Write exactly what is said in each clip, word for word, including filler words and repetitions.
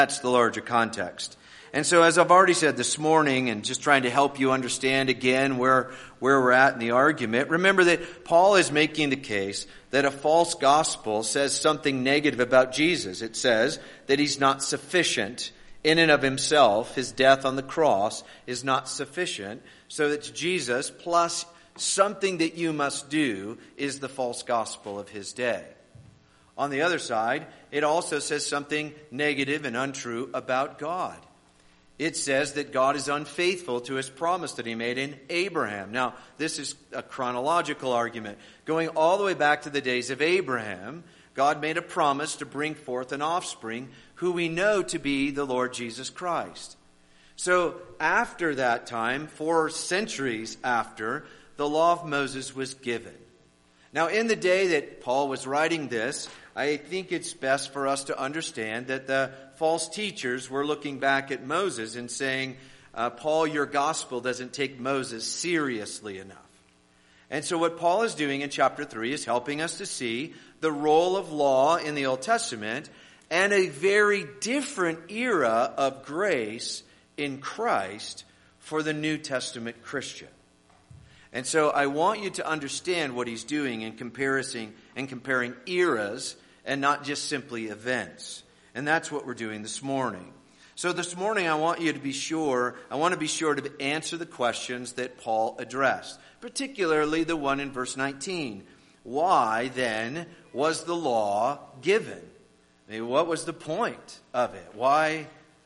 That's the larger context. And so as I've already said this morning, and just trying to help you understand again where, where we're at in the argument, remember that Paul is making the case that a false gospel says something negative about Jesus. It says that he's not sufficient in and of himself. His death on the cross is not sufficient. So that Jesus plus something that you must do is the false gospel of his day. On the other side, it also says something negative and untrue about God. It says that God is unfaithful to his promise that he made in Abraham. Now, this is a chronological argument. Going all the way back to the days of Abraham, God made a promise to bring forth an offspring who we know to be the Lord Jesus Christ. So after that time, four centuries after, the law of Moses was given. Now, in the day that Paul was writing this, I think it's best for us to understand that the false teachers were looking back at Moses and saying, uh, Paul, your gospel doesn't take Moses seriously enough. And so what Paul is doing in chapter three is helping us to see the role of law in the Old Testament and a very different era of grace in Christ for the New Testament Christian. And so I want you to understand what he's doing in comparison and comparing eras and not just simply events. And that's what we're doing this morning. So this morning I want you to be sure, I want to be sure to answer the questions that Paul addressed, particularly the one in verse nineteen. Why then was the law given? I mean, what was the point of it? Why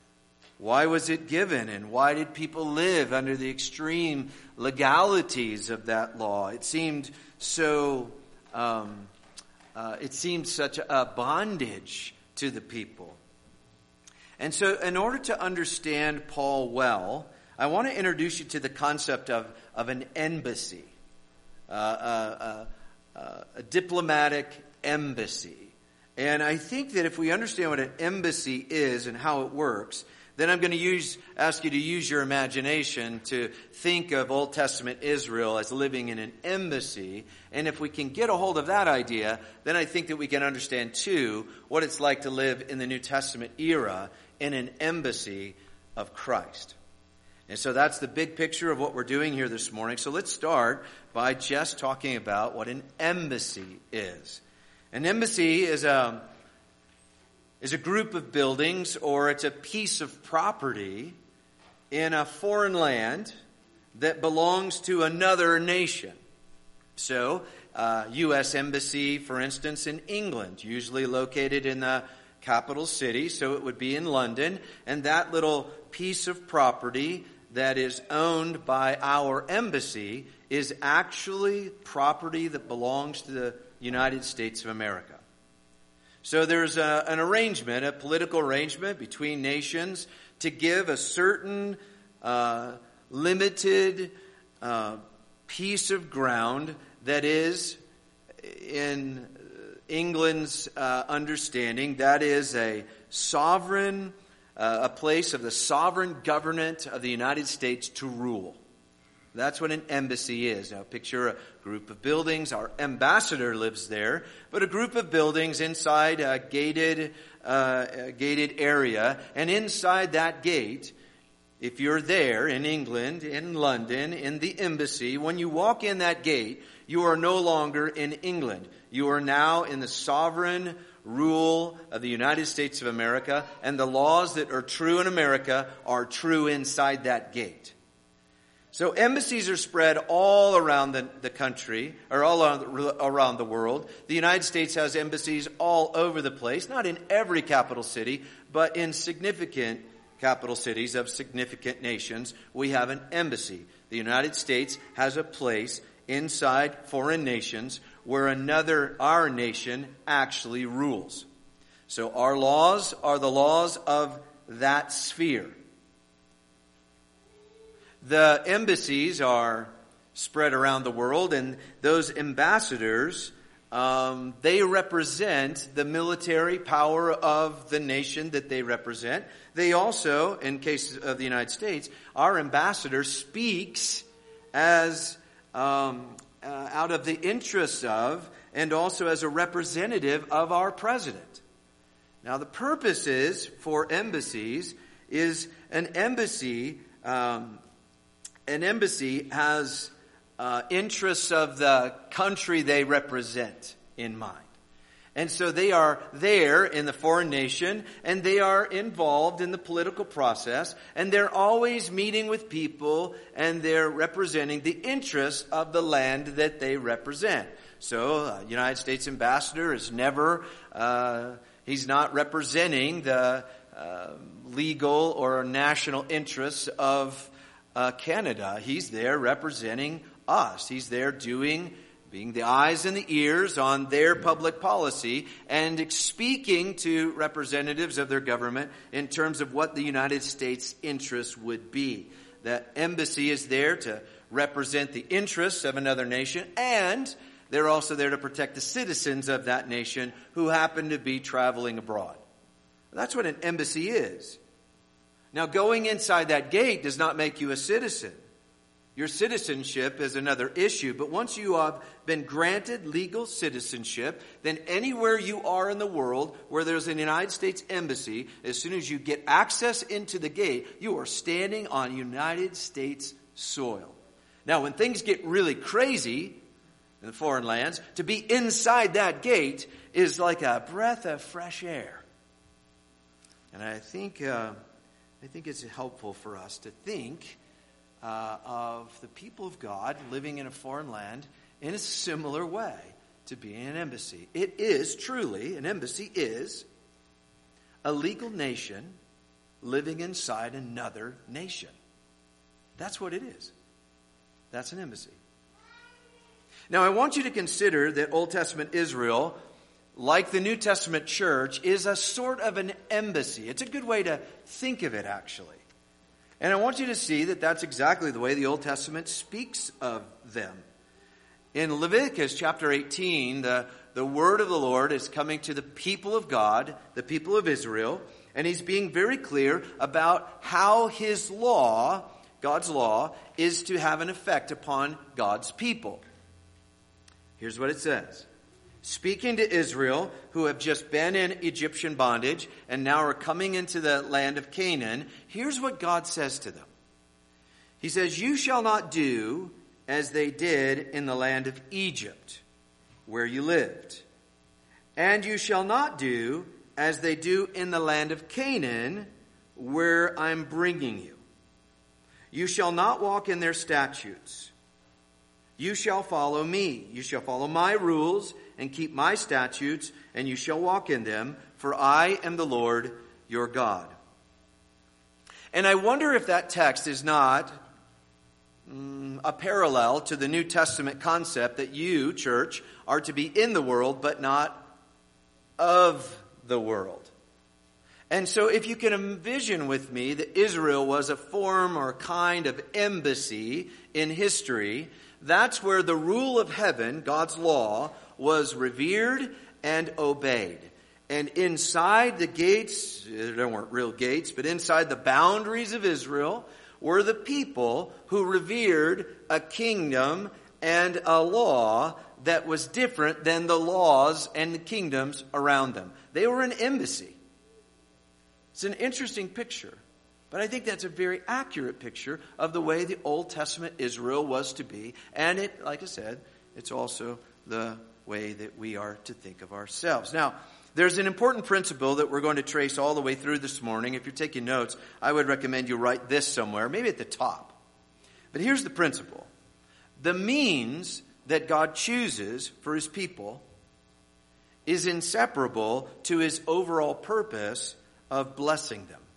Why was it given, and why did people live under the extreme legalities of that law? It seemed so, um, uh, it seemed such a bondage to the people. And so in order to understand Paul well, I want to introduce you to the concept of, of an embassy, uh, uh, uh, uh, a diplomatic embassy. And I think that if we understand what an embassy is and how it works, then I'm going to use, ask you to use your imagination to think of Old Testament Israel as living in an embassy. And if we can get a hold of that idea, then I think that we can understand, too, what it's like to live in the New Testament era in an embassy of Christ. And so that's the big picture of what we're doing here this morning. So let's start by just talking about what an embassy is. An embassy is a... is a group of buildings, or it's a piece of property in a foreign land that belongs to another nation. So, uh, U S Embassy, for instance, in England, usually located in the capital city, so it would be in London, and that little piece of property that is owned by our embassy is actually property that belongs to the United States of America. So there's a, an arrangement, a political arrangement between nations to give a certain uh, limited uh, piece of ground that is, in England's uh, understanding, that is a sovereign, uh, a place of the sovereign government of the United States to rule. That's what an embassy is. Now picture a group of buildings. Our ambassador lives there, but a group of buildings inside a gated, uh, a gated area. And inside that gate, if you're there in England, in London, in the embassy, when you walk in that gate, you are no longer in England. You are now in the sovereign rule of the United States of America, and the laws that are true in America are true inside that gate. So embassies are spread all around the, the country, or all around, around the world. The United States has embassies all over the place, not in every capital city, but in significant capital cities of significant nations, we have an embassy. The United States has a place inside foreign nations where another, our nation, actually rules. So our laws are the laws of that sphere. The embassies are spread around the world, and those ambassadors, um, they represent the military power of the nation that they represent. They also, in case of the United States, our ambassador speaks as um, uh, out of the interests of, and also as a representative of our president. Now, the purposes for embassies is an embassy. Um, an embassy has uh, interests of the country they represent in mind. And so they are there in the foreign nation, and they are involved in the political process, and they're always meeting with people, and they're representing the interests of the land that they represent. So, uh, United States ambassador is never, uh, he's not representing the uh, legal or national interests of uh, Canada. He's there representing us. He's there doing being the eyes and the ears on their public policy and speaking to representatives of their government in terms of what the United States' interests would be. That embassy is there to represent the interests of another nation, and they're also there to protect the citizens of that nation who happen to be traveling abroad. That's what an embassy is. Now, going inside that gate does not make you a citizen. Your citizenship is another issue, but once you have been granted legal citizenship, then anywhere you are in the world where there's an United States embassy, as soon as you get access into the gate, you are standing on United States soil. Now, when things get really crazy in the foreign lands, to be inside that gate is like a breath of fresh air. And I think, uh, I think it's helpful for us to think Uh, of the people of God living in a foreign land in a similar way to being an embassy. It is truly, an embassy is a legal nation living inside another nation. That's what it is. That's an embassy. Now, I want you to consider that Old Testament Israel, like the New Testament church, is a sort of an embassy. It's a good way to think of it, actually. And I want you to see that that's exactly the way the Old Testament speaks of them. In Leviticus chapter eighteen, the, the word of the Lord is coming to the people of God, the people of Israel, and he's being very clear about how his law, God's law, is to have an effect upon God's people. Here's what it says. Speaking to Israel, who have just been in Egyptian bondage and now are coming into the land of Canaan, here's what God says to them. He says, "You shall not do as they did in the land of Egypt, where you lived. And you shall not do as they do in the land of Canaan, where I'm bringing you. You shall not walk in their statutes. You shall follow me. You shall follow my rules and keep my statutes, and you shall walk in them, for I am the Lord your God." And I wonder if that text is not mm, a parallel to the New Testament concept that you, church, are to be in the world, but not of the world. And so if you can envision with me that Israel was a form or kind of embassy in history, that's where the rule of heaven, God's law, was revered and obeyed. And inside the gates, there weren't real gates, but inside the boundaries of Israel were the people who revered a kingdom and a law that was different than the laws and the kingdoms around them. They were an embassy. It's an interesting picture, but I think that's a very accurate picture of the way the Old Testament Israel was to be. And it, like I said, it's also the way that we are to think of ourselves. Now, there's an important principle that we're going to trace all the way through this morning. If you're taking notes, I would recommend you write this somewhere, maybe at the top. But here's the principle. The means that God chooses for his people is inseparable to his overall purpose of blessing them.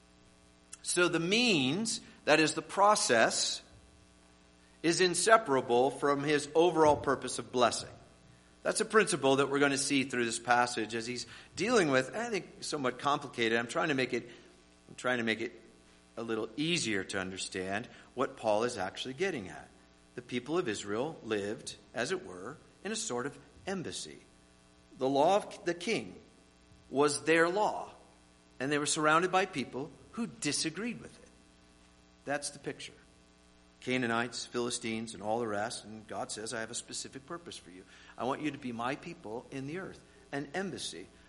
So the means, that is the process, is inseparable from his overall purpose of blessing. That's a principle that we're going to see through this passage as he's dealing with, I think, somewhat complicated. I'm trying to make it, I'm trying to make it a little easier to understand what Paul is actually getting at. The people of Israel lived, as it were, in a sort of embassy. The law of the king was their law, and they were surrounded by people who disagreed with it. That's the picture. Canaanites, Philistines, and all the rest. And God says, I have a specific purpose for you. I want you to be my people in the earth. An embassy.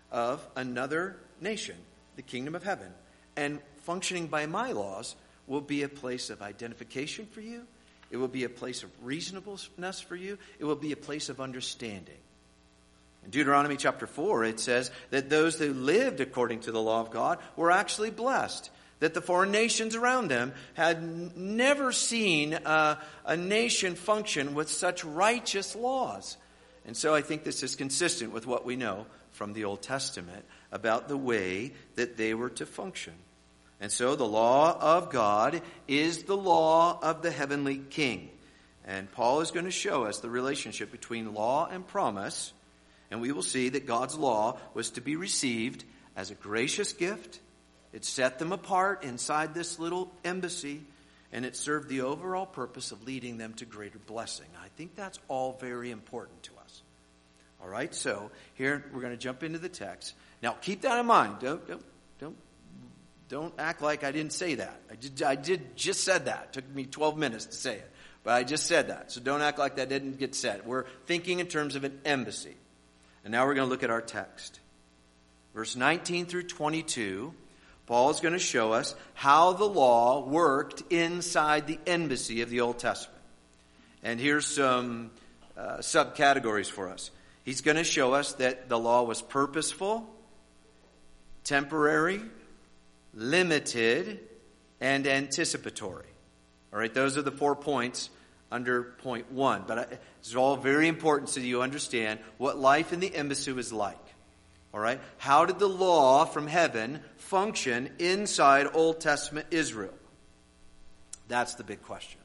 of another nation, the kingdom of heaven. And functioning by my laws will be a place of identification for you. It will be a place of reasonableness for you. It will be a place of understanding. In Deuteronomy chapter four, it says that those who lived according to the law of God were actually blessed. That the foreign nations around them had n- never seen a, a nation function with such righteous laws. And so I think this is consistent with what we know from the Old Testament about the way that they were to function. And so the law of God is the law of the heavenly king. And Paul is going to show us the relationship between law and promise. And we will see that God's law was to be received as a gracious gift. It set them apart inside this little embassy, and it served the overall purpose of leading them to greater blessing. I think that's all very important to us. All right, so here we're going to jump into the text. Now, keep that in mind. Don't don't don't don't act like I didn't say that. I did I did just said that. It took me twelve minutes to say it, but I just said that. So don't act like that didn't get said. We're thinking in terms of an embassy. And now we're going to look at our text. Verse nineteen through twenty-two, Paul is going to show us how the law worked inside the embassy of the Old Testament. And here's some uh, subcategories for us. He's going to show us that the law was purposeful, temporary, limited, and anticipatory. All right, those are the four points under point one. But I, it's all very important so you understand what life in the embassy was like. All right, how did the law from heaven function inside Old Testament Israel? That's the big question.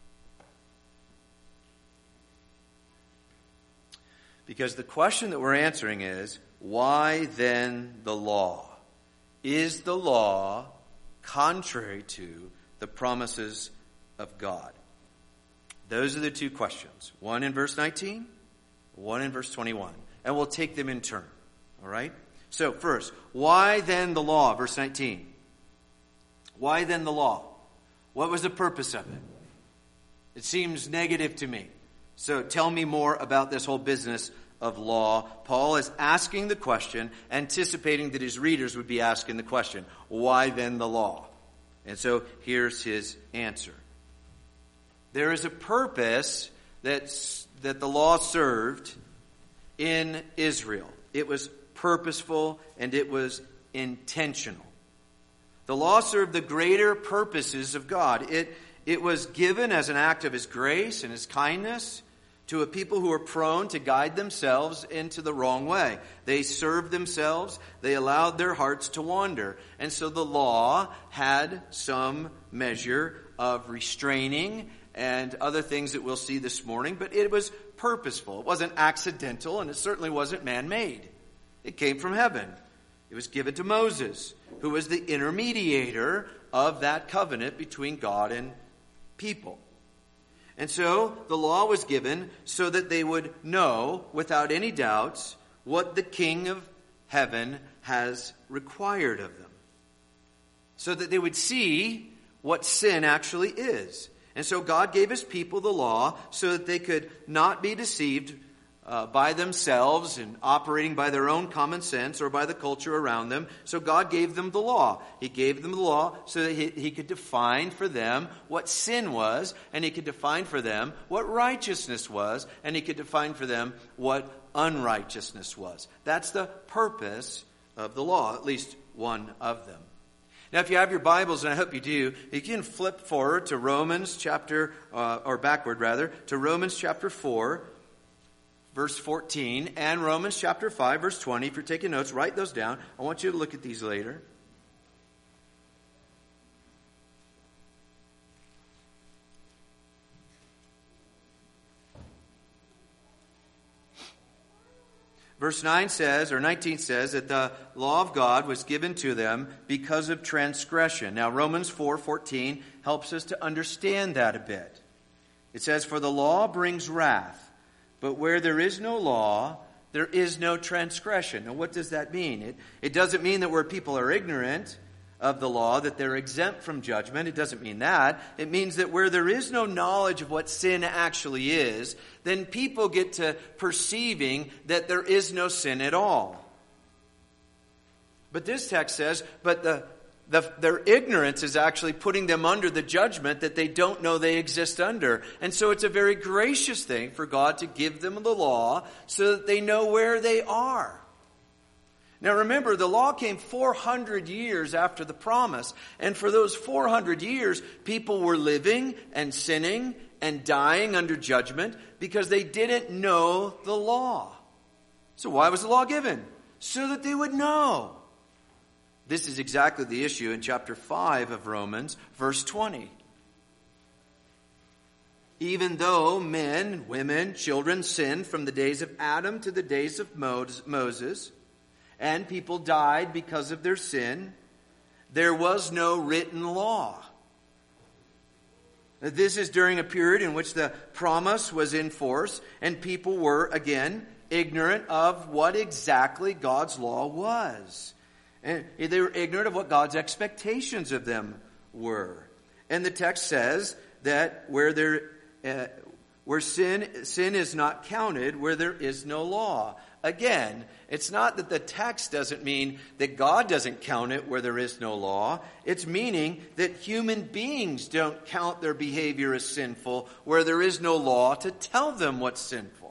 Because the question that we're answering is, why then the law? Is the law contrary to the promises of God? Those are the two questions. One in verse nineteen, one in verse twenty-one. And we'll take them in turn. All right? So first, why then the law? Verse nineteen. Why then the law? What was the purpose of it? It seems negative to me. So tell me more about this whole business of law. Paul is asking the question, anticipating that his readers would be asking the question, why then the law? And so here's his answer. There is a purpose that's, that the law served in Israel. It was purposeful and it was intentional. The law served the greater purposes of God. It, it was given as an act of His grace and His kindness to a people who are prone to guide themselves into the wrong way. They served themselves. They allowed their hearts to wander. And so the law had some measure of restraining and other things that we'll see this morning, but it was purposeful. It wasn't accidental, and it certainly wasn't man-made. It came from heaven. It was given to Moses, who was the intermediator of that covenant between God and people. And so the law was given so that they would know without any doubts what the King of heaven has required of them. So that they would see what sin actually is. And so God gave His people the law so that they could not be deceived uh, by themselves and operating by their own common sense or by the culture around them. So God gave them the law. He gave them the law so that he, he could define for them what sin was, and He could define for them what righteousness was, and He could define for them what unrighteousness was. That's the purpose of the law, at least one of them. Now, if you have your Bibles, and I hope you do, you can flip forward to Romans chapter, uh, or backward rather, to Romans chapter four, verse fourteen, and Romans chapter five, verse twenty. If you're taking notes, write those down. I want you to look at these later. Verse nine says, or nineteen says, that the law of God was given to them because of transgression. Now, Romans four fourteen helps us to understand that a bit. It says, for the law brings wrath, but where there is no law, there is no transgression. Now, what does that mean? It, it doesn't mean that where people are ignorant of the law, that they're exempt from judgment. It doesn't mean that. It means that where there is no knowledge of what sin actually is, then people get to perceiving that there is no sin at all. But this text says, but the, the their ignorance is actually putting them under the judgment that they don't know they exist under. And so it's a very gracious thing for God to give them the law so that they know where they are. Now remember, the law came four hundred years after the promise. And for those four hundred years, people were living and sinning and dying under judgment because they didn't know the law. So why was the law given? So that they would know. This is exactly the issue in chapter five of Romans, verse twenty. Even though men, women, children sinned from the days of Adam to the days of Moses, and people died because of their sin, there was no written law. This is during a period in which the promise was in force, and people were, again, ignorant of what exactly God's law was. And they were ignorant of what God's expectations of them were. And the text says that where there, uh, where sin sin is not counted, where there is no law. Again, it's not that the text doesn't mean that God doesn't count it where there is no law. It's meaning that human beings don't count their behavior as sinful where there is no law to tell them what's sinful.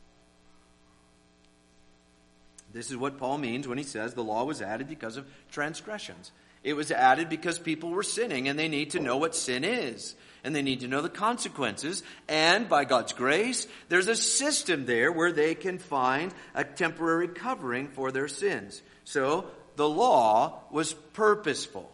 This is what Paul means when he says the law was added because of transgressions. It was added because people were sinning and they need to know what sin is. And they need to know the consequences. And by God's grace, there's a system there where they can find a temporary covering for their sins. So the law was purposeful.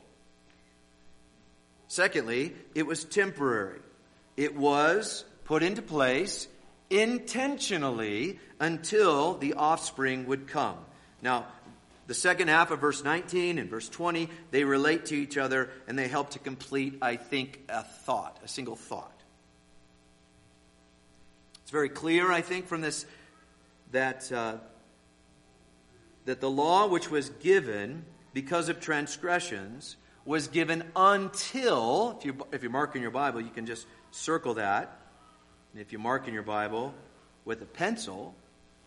Secondly, it was temporary. It was put into place intentionally until the offspring would come. Now, the second half of verse nineteen and verse twenty, they relate to each other and they help to complete, I think, a thought, a single thought. It's very clear, I think, from this that uh, that the law which was given because of transgressions was given until, if you if you mark in your Bible, you can just circle that. And if you mark in your Bible with a pencil,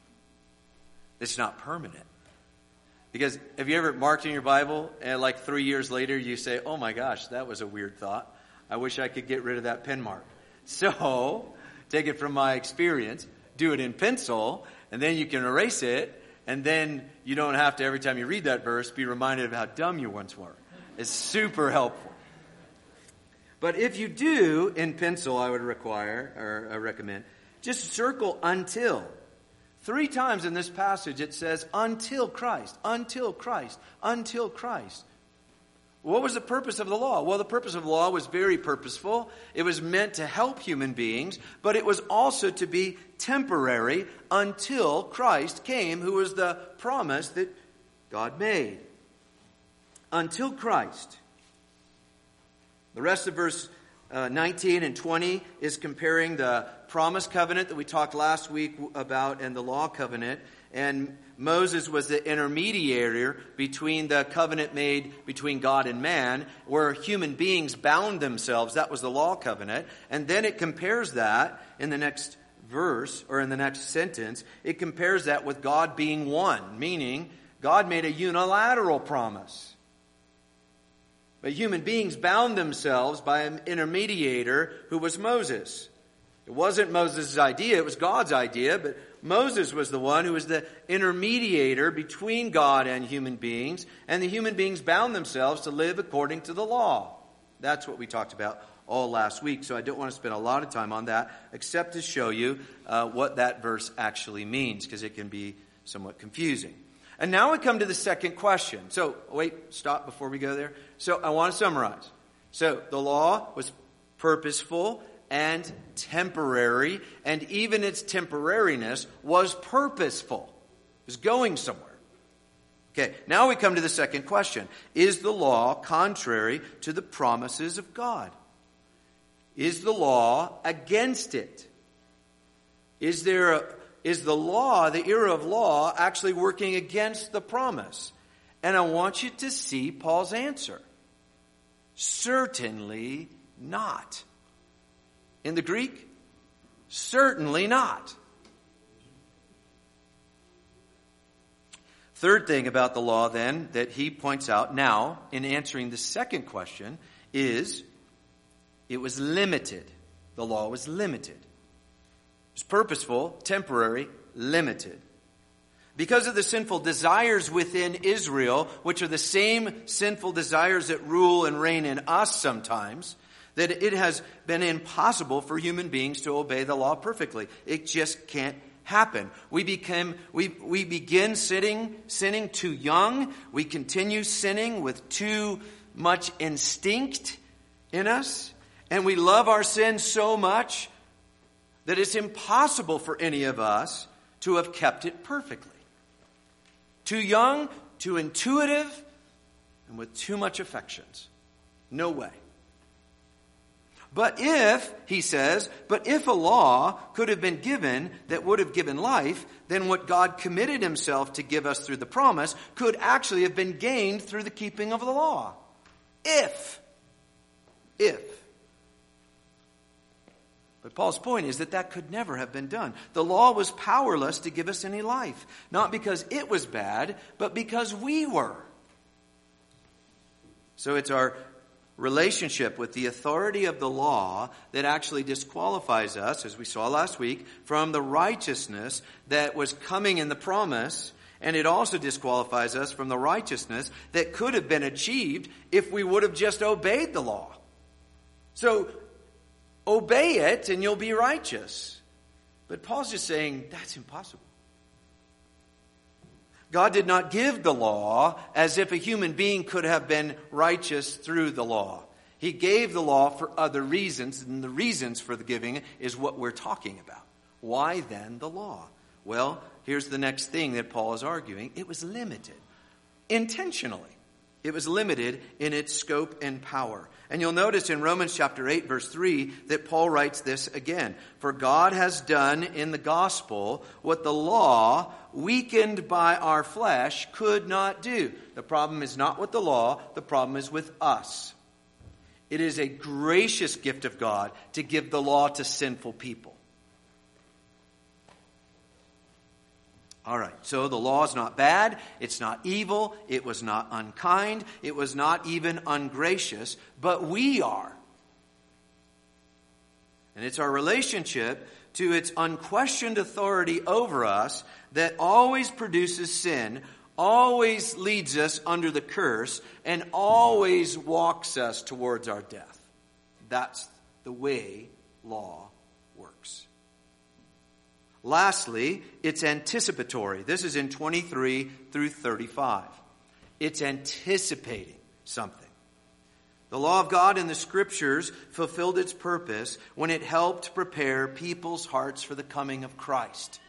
it's not permanent. Because have you ever marked in your Bible and like three years later you say, oh my gosh, that was a weird thought. I wish I could get rid of that pen mark. So, take it from my experience, do it in pencil, and then you can erase it, and then you don't have to, every time you read that verse, be reminded of how dumb you once were. It's super helpful. But if you do, in pencil, I would require, or I recommend, just circle until. Three times in this passage it says, until Christ, until Christ, until Christ. What was the purpose of the law? Well, the purpose of the law was very purposeful. It was meant to help human beings, but it was also to be temporary until Christ came, who was the promise that God made. Until Christ. The rest of verse uh, nineteen and twenty is comparing the promise covenant that we talked last week about and the law covenant. And Moses was the intermediary between the covenant made between God and man, where human beings bound themselves. That was the law covenant. And then it compares that in the next verse, or in the next sentence, it compares that with God being one, meaning God made a unilateral promise. But human beings bound themselves by an intermediator who was Moses. It wasn't Moses' idea, it was God's idea, but Moses was the one who was the intermediator between God and human beings, and the human beings bound themselves to live according to the law. That's what we talked about all last week, so I don't want to spend a lot of time on that, except to show you uh, what that verse actually means, because it can be somewhat confusing. And now we come to the second question. So, wait, stop before we go there. So, I want to summarize. So, the law was purposeful and temporary, and even its temporariness was purposeful. It was going somewhere. Okay, now we come to the second question. Is the law contrary to the promises of God? Is the law against it? Is there a, is the law, the era of law, actually working against the promise? And I want you to see Paul's answer. Certainly not. In the Greek, certainly not. Third thing about the law then that he points out now in answering the second question is it was limited. The law was limited. It was purposeful, temporary, limited. Because of the sinful desires within Israel, which are the same sinful desires that rule and reign in us sometimes, that it has been impossible for human beings to obey the law perfectly. It just can't happen. We become we we begin sinning sinning too young. We continue sinning with too much instinct in us, and we love our sin so much that it's impossible for any of us to have kept it perfectly. Too young, too intuitive, and with too much affections. No way. But if, he says, but if a law could have been given that would have given life, then what God committed himself to give us through the promise could actually have been gained through the keeping of the law. If. If. But Paul's point is that that could never have been done. The law was powerless to give us any life. Not because it was bad, but because we were. So it's our relationship with the authority of the law that actually disqualifies us, as we saw last week, from the righteousness that was coming in the promise. And it also disqualifies us from the righteousness that could have been achieved if we would have just obeyed the law. So, obey it and you'll be righteous. But Paul's just saying that's impossible. God did not give the law as if a human being could have been righteous through the law. He gave the law for other reasons, and the reasons for the giving is what we're talking about. Why then the law? Well, here's the next thing that Paul is arguing. It was limited. Intentionally. It was limited in its scope and power. And you'll notice in Romans chapter eight, verse three, that Paul writes this again. For God has done in the gospel what the law, weakened by our flesh, could not do. The problem is not with the law. The problem is with us. It is a gracious gift of God to give the law to sinful people. All right, so the law is not bad, it's not evil, it was not unkind, it was not even ungracious, but we are. And it's our relationship to its unquestioned authority over us that always produces sin, always leads us under the curse, and always walks us towards our death. That's the way law works. Lastly, it's anticipatory. This is in twenty-three through thirty-five. It's anticipating something. The law of God in the Scriptures fulfilled its purpose when it helped prepare people's hearts for the coming of Christ.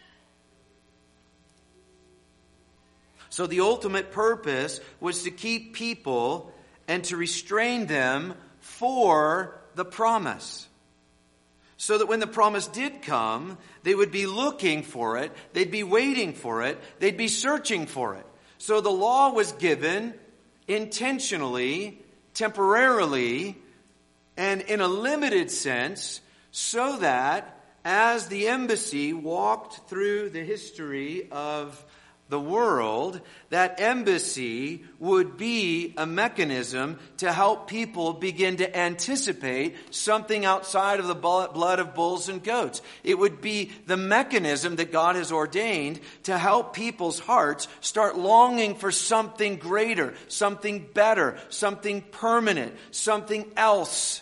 So the ultimate purpose was to keep people and to restrain them for the promise. So that when the promise did come, they would be looking for it, they'd be waiting for it, they'd be searching for it. So the law was given intentionally, temporarily, and in a limited sense, so that as the embassy walked through the history of the world, that embassy would be a mechanism to help people begin to anticipate something outside of the blood of bulls and goats. It would be the mechanism that God has ordained to help people's hearts start longing for something greater, something better, something permanent, something else.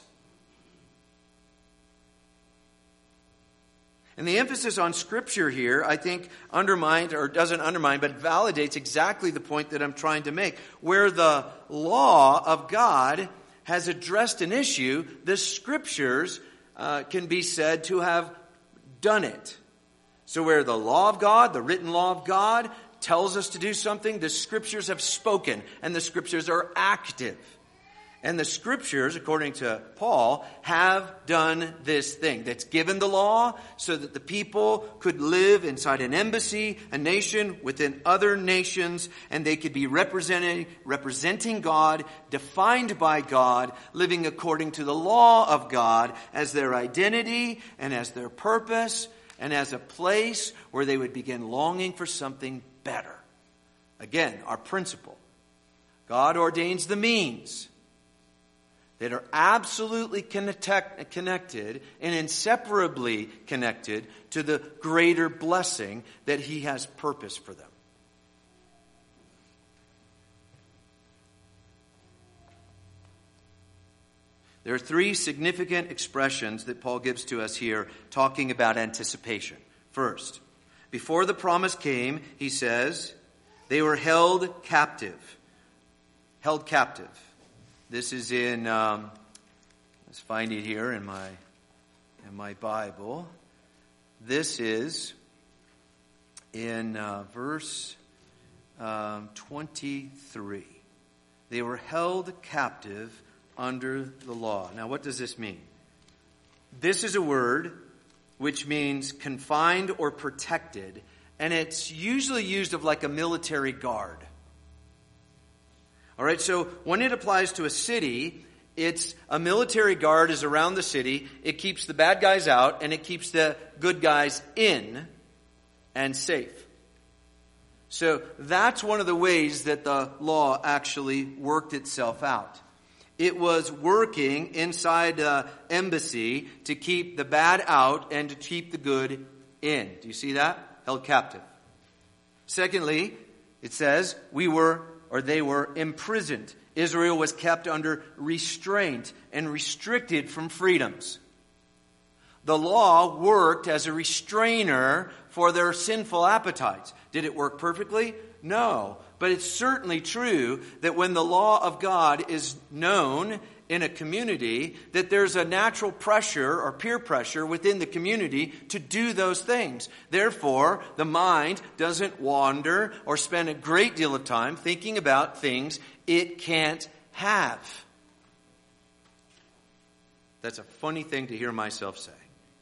And the emphasis on Scripture here, I think, undermines, or doesn't undermine, but validates exactly the point that I'm trying to make. Where the law of God has addressed an issue, the Scriptures uh, can be said to have done it. So where the law of God, the written law of God, tells us to do something, the Scriptures have spoken, and the Scriptures are active. And the Scriptures, according to Paul, have done this thing. That's given the law so that the people could live inside an embassy, a nation within other nations, and they could be representing, representing God, defined by God, living according to the law of God as their identity and as their purpose and as a place where they would begin longing for something better, Again, our principle. God ordains the means that are absolutely connect, connected and inseparably connected to the greater blessing that he has purposed for them. There are three significant expressions that Paul gives to us here talking about anticipation. First, before the promise came, he says, they were held captive. Held captive. This is in, um, let's find it here in my, in my Bible. This is in uh, verse um, twenty-three. They were held captive under the law. Now, what does this mean? This is a word which means confined or protected, and it's usually used of like a military guard. All right, so when it applies to a city, it's a military guard is around the city. It keeps the bad guys out, and it keeps the good guys in and safe. So that's one of the ways that the law actually worked itself out. It was working inside the embassy to keep the bad out and to keep the good in. Do you see that? Held captive. Secondly, it says we were, or they were imprisoned. Israel was kept under restraint and restricted from freedoms. The law worked as a restrainer for their sinful appetites. Did it work perfectly? No. But it's certainly true that when the law of God is known in a community, that there's a natural pressure or peer pressure within the community to do those things. Therefore, the mind doesn't wander or spend a great deal of time thinking about things it can't have. That's a funny thing to hear myself say.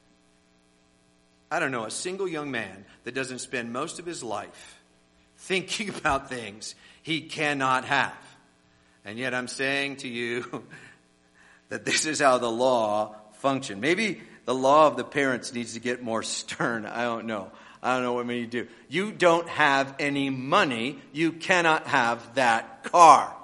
I don't know a single young man that doesn't spend most of his life thinking about things he cannot have. And yet I'm saying to you that this is how the law functions. Maybe the law of the parents needs to get more stern. I don't know. I don't know what we need to do. You don't have any money. You cannot have that car.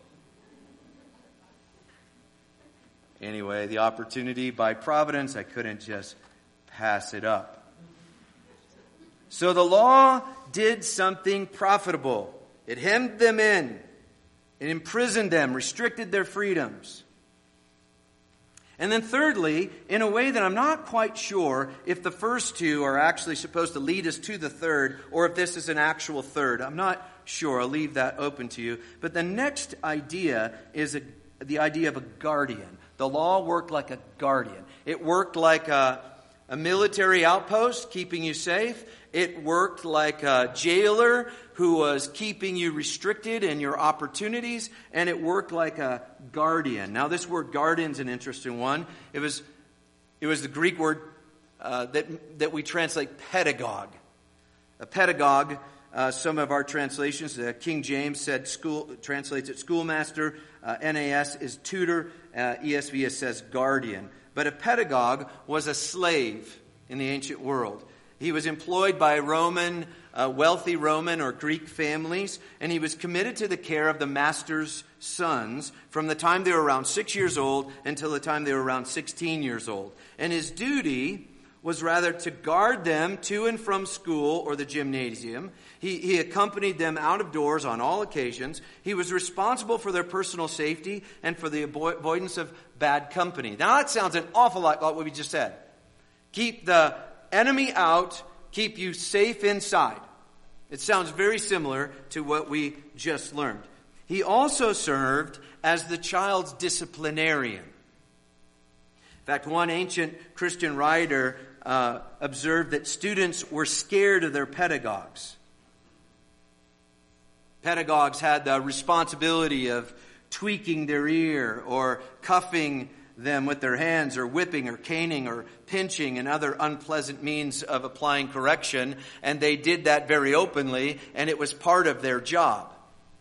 Anyway, the opportunity by providence, I couldn't just pass it up. So the law did something profitable. It hemmed them in. It imprisoned them, restricted their freedoms. And then thirdly, in a way that I'm not quite sure if the first two are actually supposed to lead us to the third, or if this is an actual third. I'm not sure. I'll leave that open to you. But the next idea is a, the idea of a guardian. The law worked like a guardian. It worked like a, a military outpost, keeping you safe. It worked like a jailer who was keeping you restricted in your opportunities, and it worked like a guardian. Now, this word guardian is an interesting one. It was, it was the Greek word uh, that that we translate pedagogue. A pedagogue. Uh, some of our translations, uh, King James said school translates it schoolmaster. Uh, N A S is tutor. Uh, E S V says guardian. But a pedagogue was a slave in the ancient world. He was employed by Roman, uh, wealthy Roman or Greek families, and he was committed to the care of the master's sons from the time they were around six years old until the time they were around sixteen years old. And his duty was rather to guard them to and from school or the gymnasium. He, he accompanied them out of doors on all occasions. He was responsible for their personal safety and for the avoidance of bad company. Now that sounds an awful lot like what we just said. Keep the enemy out, keep you safe inside. It sounds very similar to what we just learned. He also served as the child's disciplinarian. In fact, one ancient Christian writer uh, observed that students were scared of their pedagogues. Pedagogues had the responsibility of tweaking their ear or cuffing them with their hands, or whipping or caning or pinching and other unpleasant means of applying correction. And they did that very openly, and it was part of their job.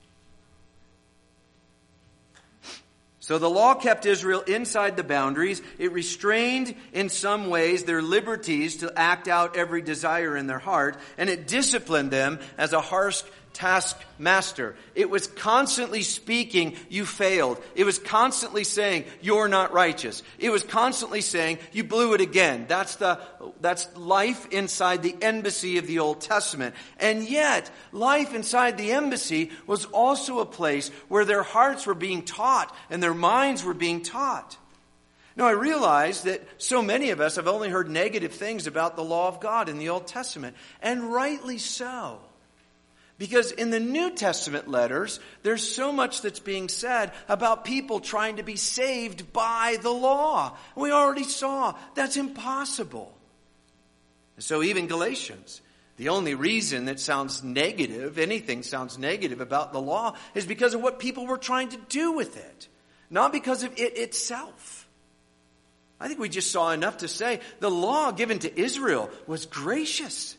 So the law kept Israel inside the boundaries. It restrained in some ways their liberties to act out every desire in their heart, and it disciplined them as a harsh taskmaster. It was constantly speaking, you failed. It was constantly saying, you're not righteous. It was constantly saying, you blew it again. That's the, that's life inside the embassy of the Old Testament. And yet, life inside the embassy was also a place where their hearts were being taught and their minds were being taught. Now, I realize that so many of us have only heard negative things about the law of God in the Old Testament, and rightly so. Because in the New Testament letters, there's so much that's being said about people trying to be saved by the law. We already saw that's impossible. So even Galatians, the only reason that sounds negative, anything sounds negative about the law, is because of what people were trying to do with it, not because of it itself. I think we just saw enough to say the law given to Israel was gracious.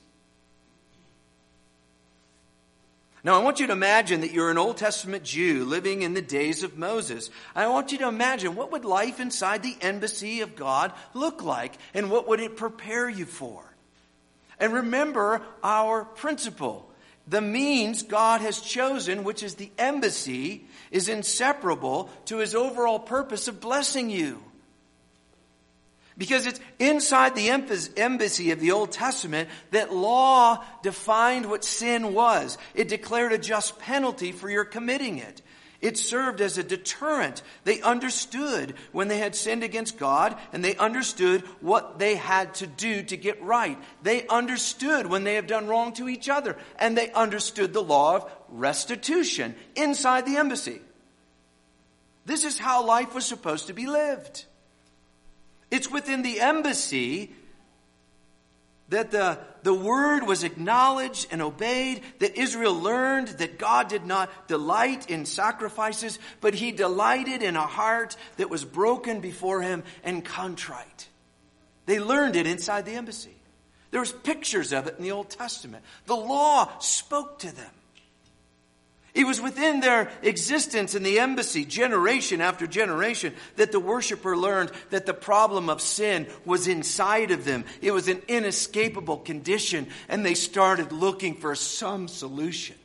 Now, I want you to imagine that you're an Old Testament Jew living in the days of Moses. I want you to imagine what would life inside the embassy of God look like, and what would it prepare you for? And remember our principle. The means God has chosen, which is the embassy, is inseparable to his overall purpose of blessing you. Because it's inside the embassy of the Old Testament that law defined what sin was. It declared a just penalty for your committing it. It served as a deterrent. They understood when they had sinned against God, and they understood what they had to do to get right. They understood when they have done wrong to each other, and they understood the law of restitution inside the embassy. This is how life was supposed to be lived. It's within the embassy that the, the word was acknowledged and obeyed, that Israel learned that God did not delight in sacrifices, but he delighted in a heart that was broken before him and contrite. They learned it inside the embassy. There was pictures of it in the Old Testament. The law spoke to them. It was within their existence in the embassy, generation after generation, that the worshiper learned that the problem of sin was inside of them. It was an inescapable condition, and they started looking for some solution.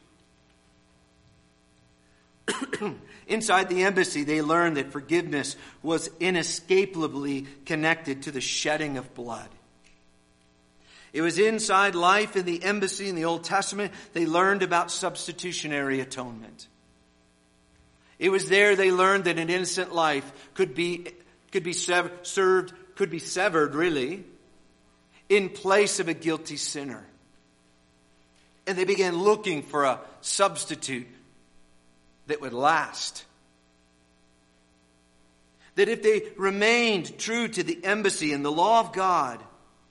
Inside the embassy, they learned that forgiveness was inescapably connected to the shedding of blood. It was inside life in the embassy in the Old Testament they learned about substitutionary atonement. It was there they learned that an innocent life could be could be sever, served, could be severed really, in place of a guilty sinner. And they began looking for a substitute that would last. That if they remained true to the embassy and the law of God,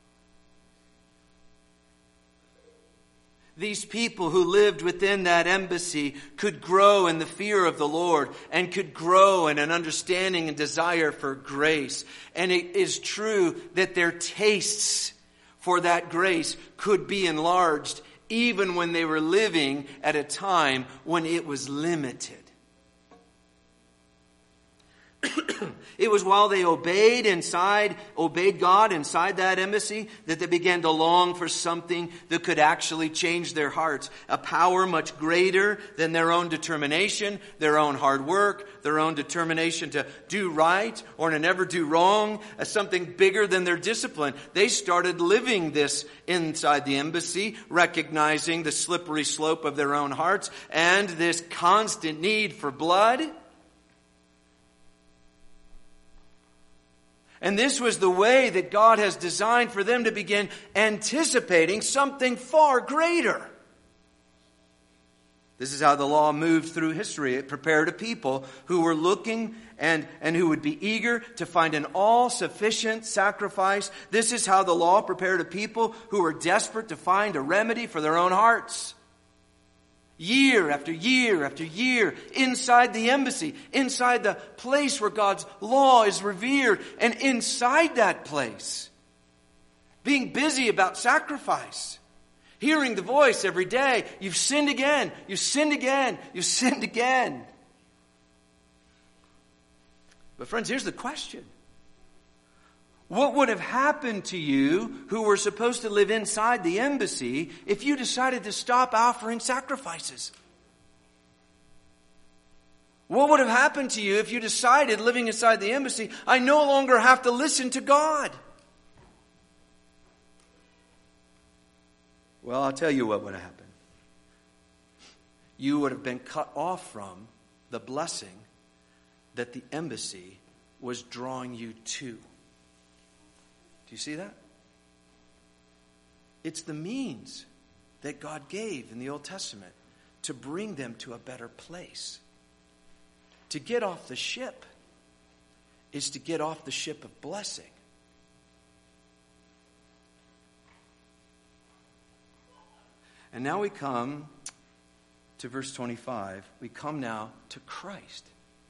these people who lived within that embassy could grow in the fear of the Lord and could grow in an understanding and desire for grace. And it is true that their tastes for that grace could be enlarged even when they were living at a time when it was limited. It was while they obeyed inside, obeyed God inside that embassy, that they began to long for something that could actually change their hearts. A power much greater than their own determination, their own hard work, their own determination to do right or to never do wrong, as something bigger than their discipline. They started living this inside the embassy, recognizing the slippery slope of their own hearts and this constant need for blood. And this was the way that God has designed for them to begin anticipating something far greater. This is how the law moved through history. It prepared a people who were looking and, and who would be eager to find an all-sufficient sacrifice. This is how the law prepared a people who were desperate to find a remedy for their own hearts. Year after year after year, inside the embassy, inside the place where God's law is revered, and inside that place, being busy about sacrifice, hearing the voice every day, you've sinned again, you've sinned again, you've sinned again. But friends, here's the question. What would have happened to you who were supposed to live inside the embassy if you decided to stop offering sacrifices? What would have happened to you if you decided, living inside the embassy, I no longer have to listen to God? Well, I'll tell you what would have happened. You would have been cut off from the blessing that the embassy was drawing you to. Do you see that? It's the means that God gave in the Old Testament to bring them to a better place. To get off the ship is to get off the ship of blessing. And now we come to verse twenty-five. We come now to Christ.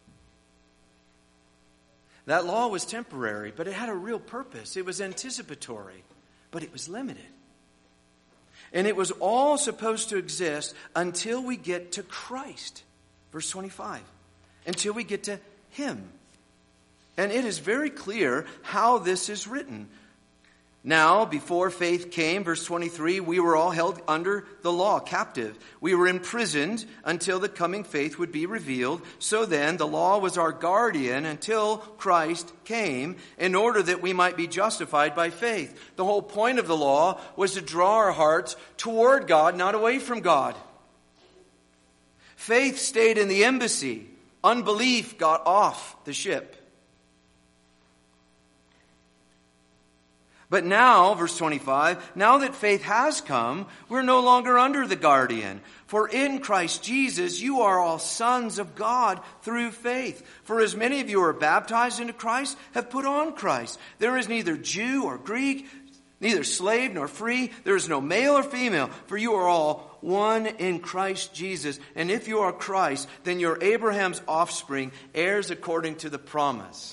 That law was temporary, but it had a real purpose. It was anticipatory, but it was limited. And it was all supposed to exist until we get to Christ. Verse twenty-five. Until we get to Him. And it is very clear how this is written. Now, before faith came, verse twenty-three, we were all held under the law, captive. We were imprisoned until the coming faith would be revealed. So then, the law was our guardian until Christ came, in order that we might be justified by faith. The whole point of the law was to draw our hearts toward God, not away from God. Faith stayed in the embassy. Unbelief got off the ship. But now, verse twenty-five, now that faith has come, we're no longer under the guardian. For in Christ Jesus, you are all sons of God through faith. For as many of you are baptized into Christ, have put on Christ. There is neither Jew or Greek, neither slave nor free. There is no male or female, for you are all one in Christ Jesus. And if you are Christ, then you're Abraham's offspring, heirs according to the promise.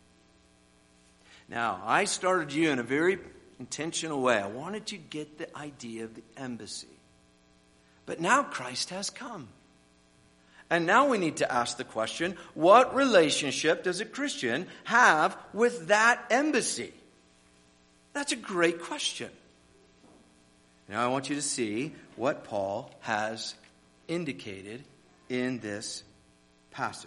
Now, I started you in a very intentional way. I wanted you to get the idea of the embassy. But now Christ has come. And now we need to ask the question, what relationship does a Christian have with that embassy? That's a great question. Now I want you to see what Paul has indicated in this passage.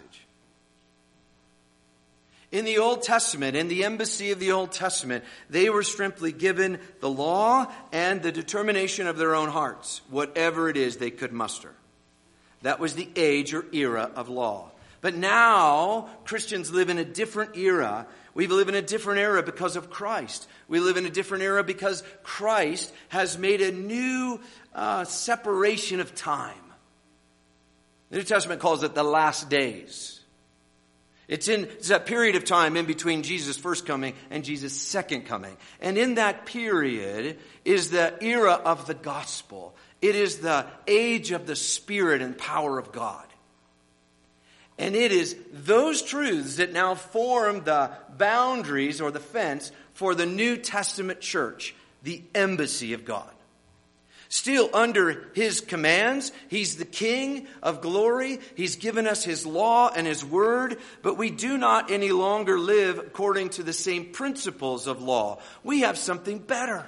In the Old Testament, in the embassy of the Old Testament, they were simply given the law and the determination of their own hearts, whatever it is they could muster. That was the age or era of law. But now, Christians live in a different era. We live in a different era because of Christ. We live in a different era because Christ has made a new uh, separation of time. The New Testament calls it the last days. It's in it's that period of time in between Jesus' first coming and Jesus' second coming. And in that period is the era of the gospel. It is the age of the Spirit and power of God. And it is those truths that now form the boundaries or the fence for the New Testament church, the embassy of God. Still under His commands, He's the King of glory. He's given us His law and His word, but we do not any longer live according to the same principles of law. We have something better.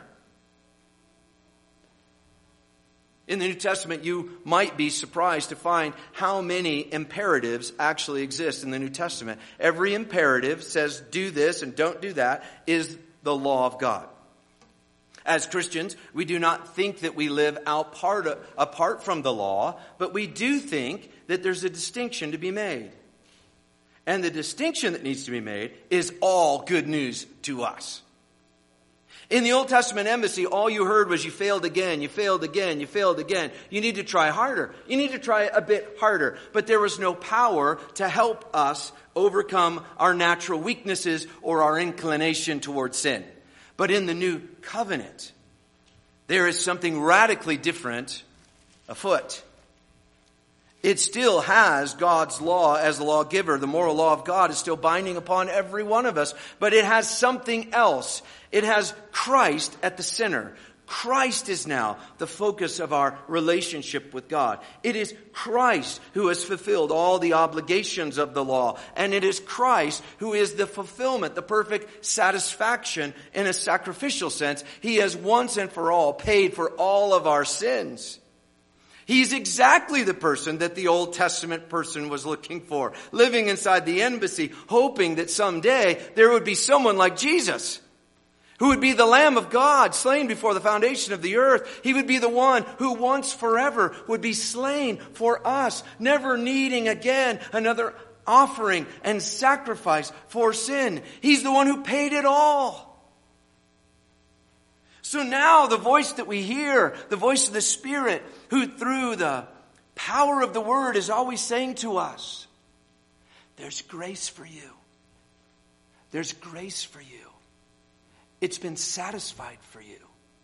In the New Testament, you might be surprised to find how many imperatives actually exist in the New Testament. Every imperative says do this and don't do that is the law of God. As Christians, we do not think that we live out part of, apart from the law, but we do think that there's a distinction to be made. And the distinction that needs to be made is all good news to us. In the Old Testament embassy, all you heard was you failed again, you failed again, you failed again. You need to try harder. You need to try a bit harder. But there was no power to help us overcome our natural weaknesses or our inclination towards sin. But in the new covenant, there is something radically different afoot. It still has God's law as the lawgiver. The moral law of God is still binding upon every one of us. But it has something else. It has Christ at the center. Christ is now the focus of our relationship with God. It is Christ who has fulfilled all the obligations of the law. And it is Christ who is the fulfillment, the perfect satisfaction in a sacrificial sense. He has once and for all paid for all of our sins. He's exactly the person that the Old Testament person was looking for, living inside the embassy, hoping that someday there would be someone like Jesus, who would be the Lamb of God, slain before the foundation of the earth. He would be the one who once forever would be slain for us, never needing again another offering and sacrifice for sin. He's the one who paid it all. So now the voice that we hear, the voice of the Spirit, who through the power of the Word is always saying to us, there's grace for you. There's grace for you. It's been satisfied for you.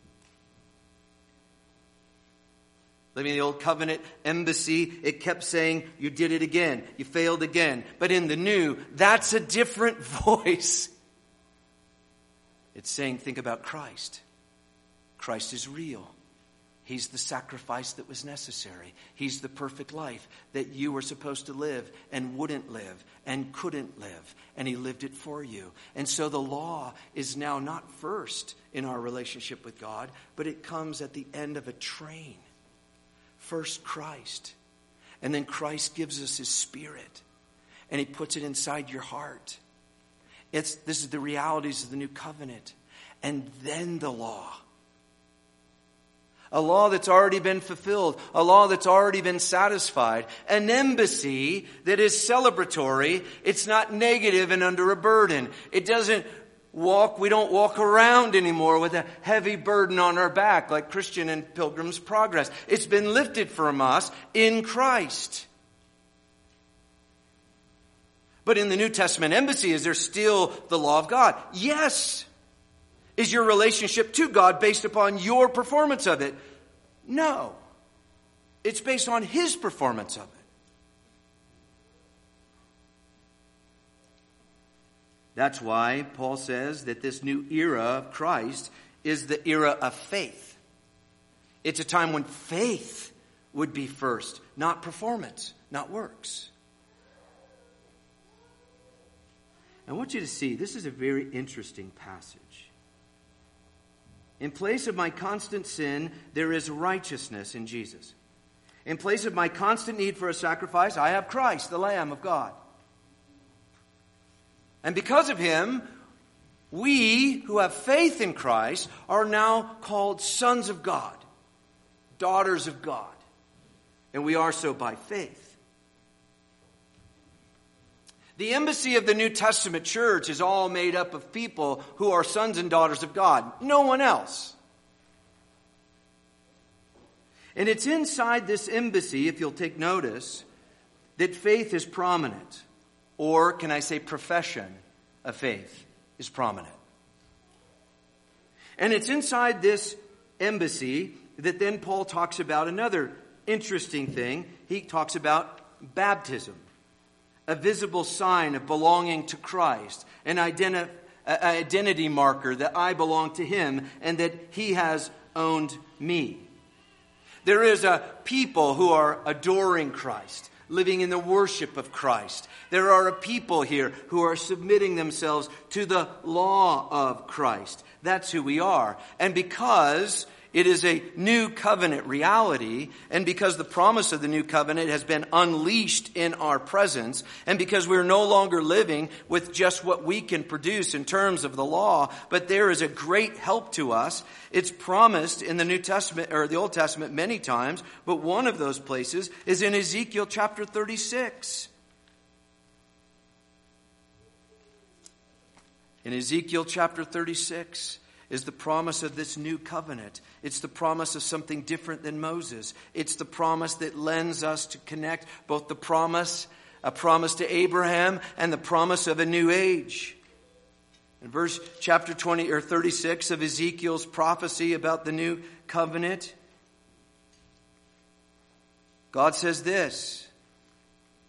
Living in the Old Covenant embassy, it kept saying, you did it again. You failed again. But in the New, that's a different voice. It's saying, think about Christ. Christ is real. He's the sacrifice that was necessary. He's the perfect life that you were supposed to live and wouldn't live and couldn't live. And He lived it for you. And so the law is now not first in our relationship with God, but it comes at the end of a train. First Christ. And then Christ gives us His Spirit. And He puts it inside your heart. It's, this is the realities of the new covenant. And then the law. A law that's already been fulfilled. A law that's already been satisfied. An embassy that is celebratory. It's not negative and under a burden. It doesn't walk, we don't walk around anymore with a heavy burden on our back like Christian and Pilgrim's Progress. It's been lifted from us in Christ. But in the New Testament embassy, is there still the law of God? Yes. Is your relationship to God based upon your performance of it? No. It's based on His performance of it. That's why Paul says that this new era of Christ is the era of faith. It's a time when faith would be first, not performance, not works. I want you to see, this is a very interesting passage. In place of my constant sin, there is righteousness in Jesus. In place of my constant need for a sacrifice, I have Christ, the Lamb of God. And because of Him, we who have faith in Christ are now called sons of God, daughters of God. And we are so by faith. The embassy of the New Testament church is all made up of people who are sons and daughters of God. No one else. And it's inside this embassy, if you'll take notice, that faith is prominent. Or, can I say, profession of faith is prominent. And it's inside this embassy that then Paul talks about another interesting thing. He talks about baptism. A visible sign of belonging to Christ. An identi- identity marker that I belong to Him and that He has owned me. There is a people who are adoring Christ, living in the worship of Christ. There are a people here who are submitting themselves to the law of Christ. That's who we are. And because it is a new covenant reality, and because the promise of the new covenant has been unleashed in our presence, and because we're no longer living with just what we can produce in terms of the law, but there is a great help to us. It's promised in the New Testament or the Old Testament many times, but one of those places is in Ezekiel chapter thirty-six. In Ezekiel chapter thirty-six is the promise of this new covenant. It's the promise of something different than Moses. It's the promise that lends us to connect both the promise, a promise to Abraham, and the promise of a new age. In verse chapter twenty or thirty-six of Ezekiel's prophecy about the new covenant, God says this.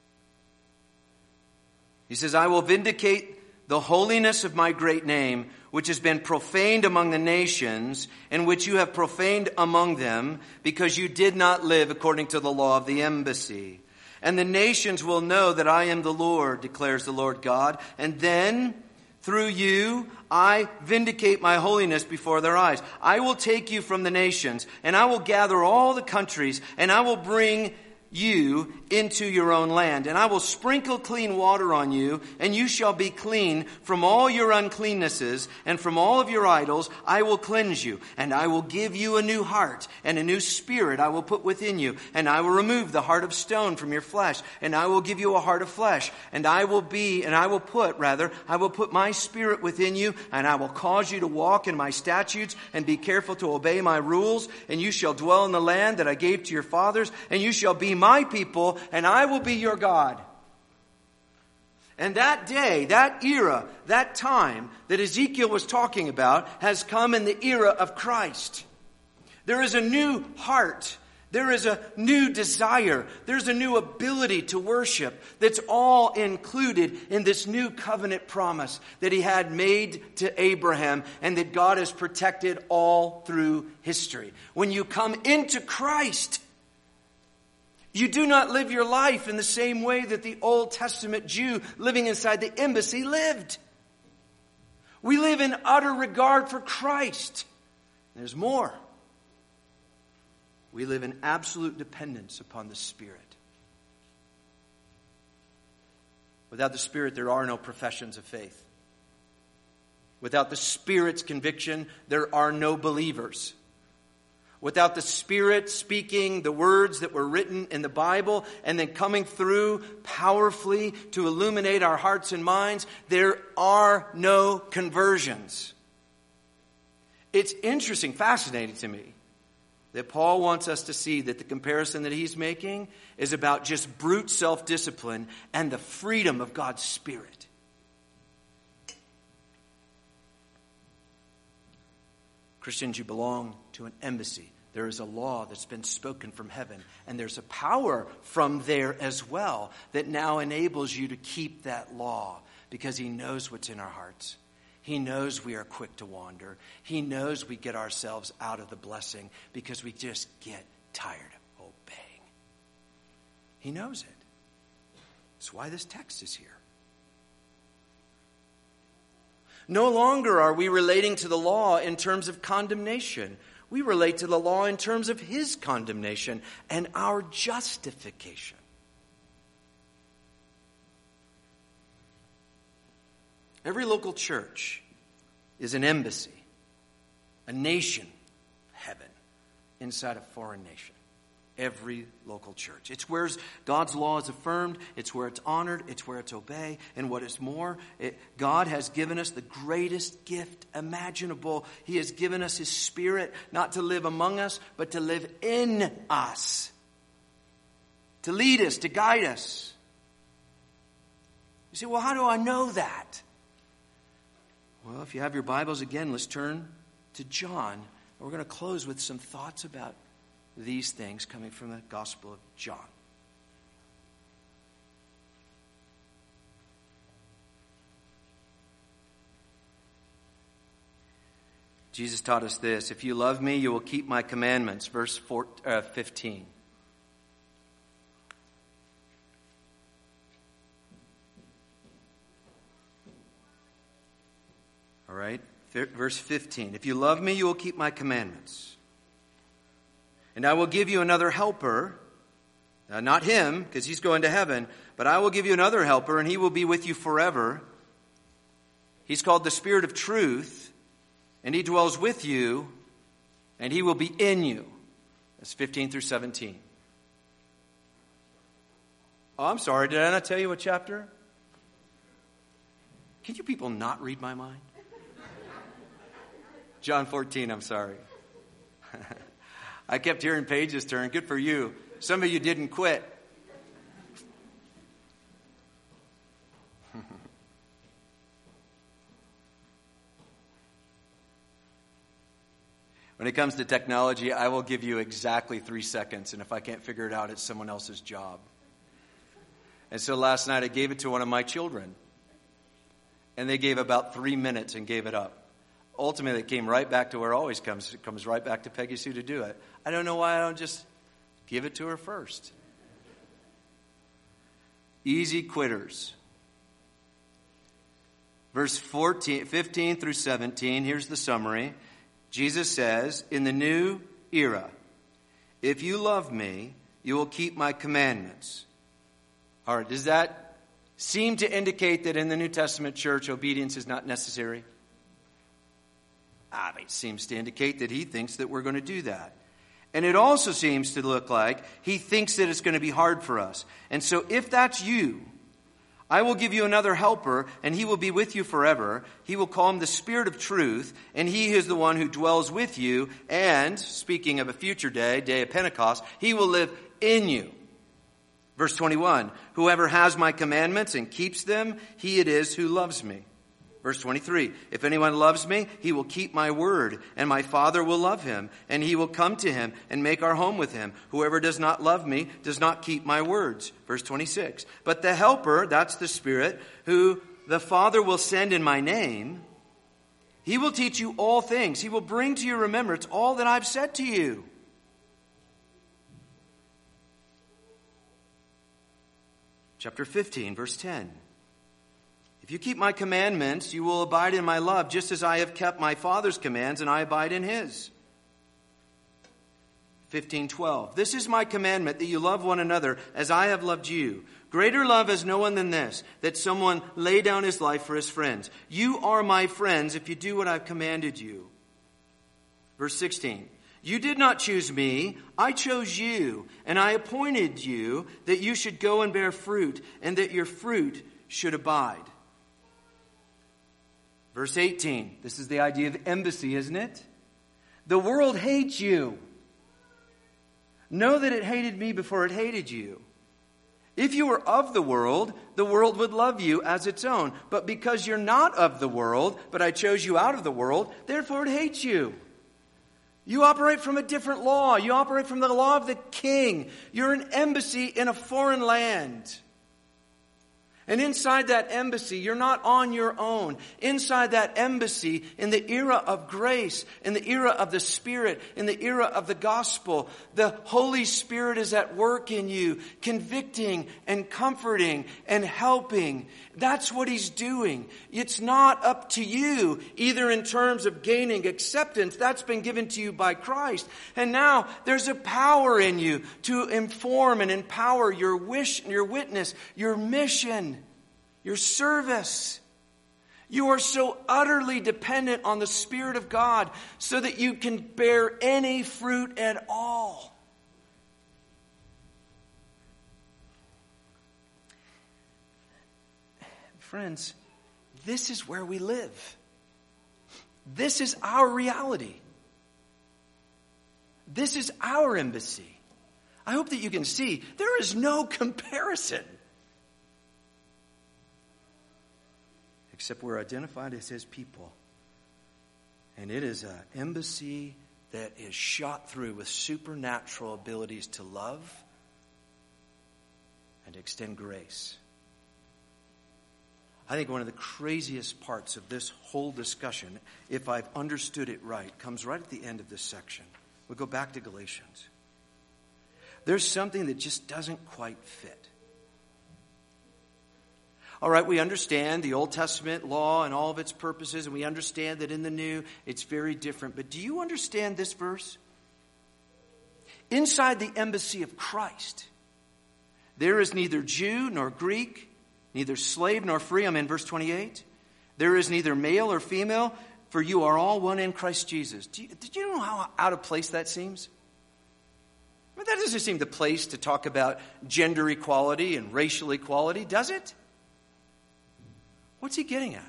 He says, I will vindicate the holiness of my great name, which has been profaned among the nations, and which you have profaned among them, because you did not live according to the law of the embassy. And the nations will know that I am the Lord, declares the Lord God, and then through you I vindicate my holiness before their eyes. I will take you from the nations, and I will gather all the countries, and I will bring you into your own land. And I will sprinkle clean water on you, and you shall be clean from all your uncleannesses, and from all of your idols I will cleanse you. And I will give you a new heart, and a new spirit I will put within you. And I will remove the heart of stone from your flesh, and I will give you a heart of flesh. And I will be, and I will put, rather, I will put my spirit within you, and I will cause you to walk in my statutes, and be careful to obey my rules. And you shall dwell in the land that I gave to your fathers, and you shall be my people, and I will be your God. And that day, that era, that time that Ezekiel was talking about has come in the era of Christ. There is a new heart. There is a new desire. There's a new ability to worship that's all included in this new covenant promise that he had made to Abraham and that God has protected all through history. When you come into Christ, you do not live your life in the same way that the Old Testament Jew living inside the embassy lived. We live in utter regard for Christ. There's more. We live in absolute dependence upon the Spirit. Without the Spirit, there are no professions of faith. Without the Spirit's conviction, there are no believers. Without the Spirit speaking the words that were written in the Bible and then coming through powerfully to illuminate our hearts and minds, there are no conversions. It's interesting, fascinating to me that Paul wants us to see that the comparison that he's making is about just brute self-discipline and the freedom of God's Spirit. Christians, you belong to an embassy. There is a law that's been spoken from heaven, and there's a power from there as well that now enables you to keep that law because he knows what's in our hearts. He knows we are quick to wander. He knows we get ourselves out of the blessing because we just get tired of obeying. He knows it. That's why this text is here. No longer are we relating to the law in terms of condemnation. We relate to the law in terms of his condemnation and our justification. Every local church is an embassy, a nation, heaven, inside a foreign nation. Every local church. It's where God's law is affirmed. It's where it's honored. It's where it's obeyed. And what is more, it, God has given us the greatest gift imaginable. He has given us his Spirit, not to live among us, but to live in us. To lead us, to guide us. You say, well, how do I know that? Well, if you have your Bibles again, let's turn to John. We're going to close with some thoughts about these things coming from the Gospel of John. Jesus taught us this: if you love me, you will keep my commandments. Verse four, uh, fifteen. All right, verse fifteen. If you love me, you will keep my commandments. And I will give you another helper, uh, not him, because he's going to heaven, but I will give you another helper, and he will be with you forever. He's called the Spirit of Truth, and he dwells with you, and he will be in you. That's fifteen through seventeen. Oh, I'm sorry, did I not tell you what chapter? Can you people not read my mind? John fourteen, I'm sorry. I kept hearing pages turn. Good for you. Some of you didn't quit. When it comes to technology, I will give you exactly three seconds. And if I can't figure it out, it's someone else's job. And so last night I gave it to one of my children. And they gave about three minutes and gave it up. ultimately it came right back to where it always comes. It comes right back to Peggy Sue to do it. I don't know why I don't just give it to her first. Easy quitters. Verse fourteen, fifteen through seventeen, here's the summary. Jesus says, in the new era, if you love me, you will keep my commandments. All right, does that seem to indicate that in the New Testament church, obedience is not necessary? Ah, it seems to indicate that he thinks that we're going to do that. And it also seems to look like he thinks that it's going to be hard for us. And so if that's you, I will give you another helper, and he will be with you forever. He will call him the Spirit of Truth, and he is the one who dwells with you. And, speaking of a future day, day of Pentecost, he will live in you. Verse twenty-one, whoever has my commandments and keeps them, he it is who loves me. Verse twenty-three, if anyone loves me, he will keep my word, and my Father will love him, and he will come to him and make our home with him. Whoever does not love me does not keep my words. Verse twenty-six, but the Helper, that's the Spirit, who the Father will send in my name, he will teach you all things. He will bring to your remembrance all that I've said to you. Chapter fifteen, verse ten. If you keep my commandments, you will abide in my love, just as I have kept my Father's commands, and I abide in his. fifteen twelve. This is my commandment, that you love one another as I have loved you. Greater love has no one than this, that someone lay down his life for his friends. You are my friends if you do what I've commanded you. Verse sixteen. You did not choose me, I chose you, and I appointed you that you should go and bear fruit, and that your fruit should abide. Verse eighteen, this is the idea of embassy, isn't it? The world hates you. Know that it hated me before it hated you. If you were of the world, the world would love you as its own. But because you're not of the world, but I chose you out of the world, therefore it hates you. You operate from a different law. You operate from the law of the king. You're an embassy in a foreign land. And inside that embassy, you're not on your own. Inside that embassy, in the era of grace, in the era of the Spirit, in the era of the gospel, the Holy Spirit is at work in you, convicting and comforting and helping. That's what he's doing. It's not up to you, either in terms of gaining acceptance. That's been given to you by Christ. And now there's a power in you to inform and empower your wish, your witness, your mission, your service. You are so utterly dependent on the Spirit of God so that you can bear any fruit at all. Friends, this is where we live. This is our reality. This is our embassy. I hope that you can see there is no comparison. Except we're identified as his people. And it is an embassy that is shot through with supernatural abilities to love and extend grace. I think one of the craziest parts of this whole discussion, if I've understood it right, comes right at the end of this section. We'll go back to Galatians. There's something that just doesn't quite fit. All right, we understand the Old Testament law and all of its purposes, and we understand that in the New, it's very different. But do you understand this verse? Inside the embassy of Christ, there is neither Jew nor Greek, neither slave nor free. I'm in verse twenty-eight. There is neither male or female, for you are all one in Christ Jesus. Do you, did you know how out of place that seems? I mean, that doesn't seem the place to talk about gender equality and racial equality, does it? What's he getting at?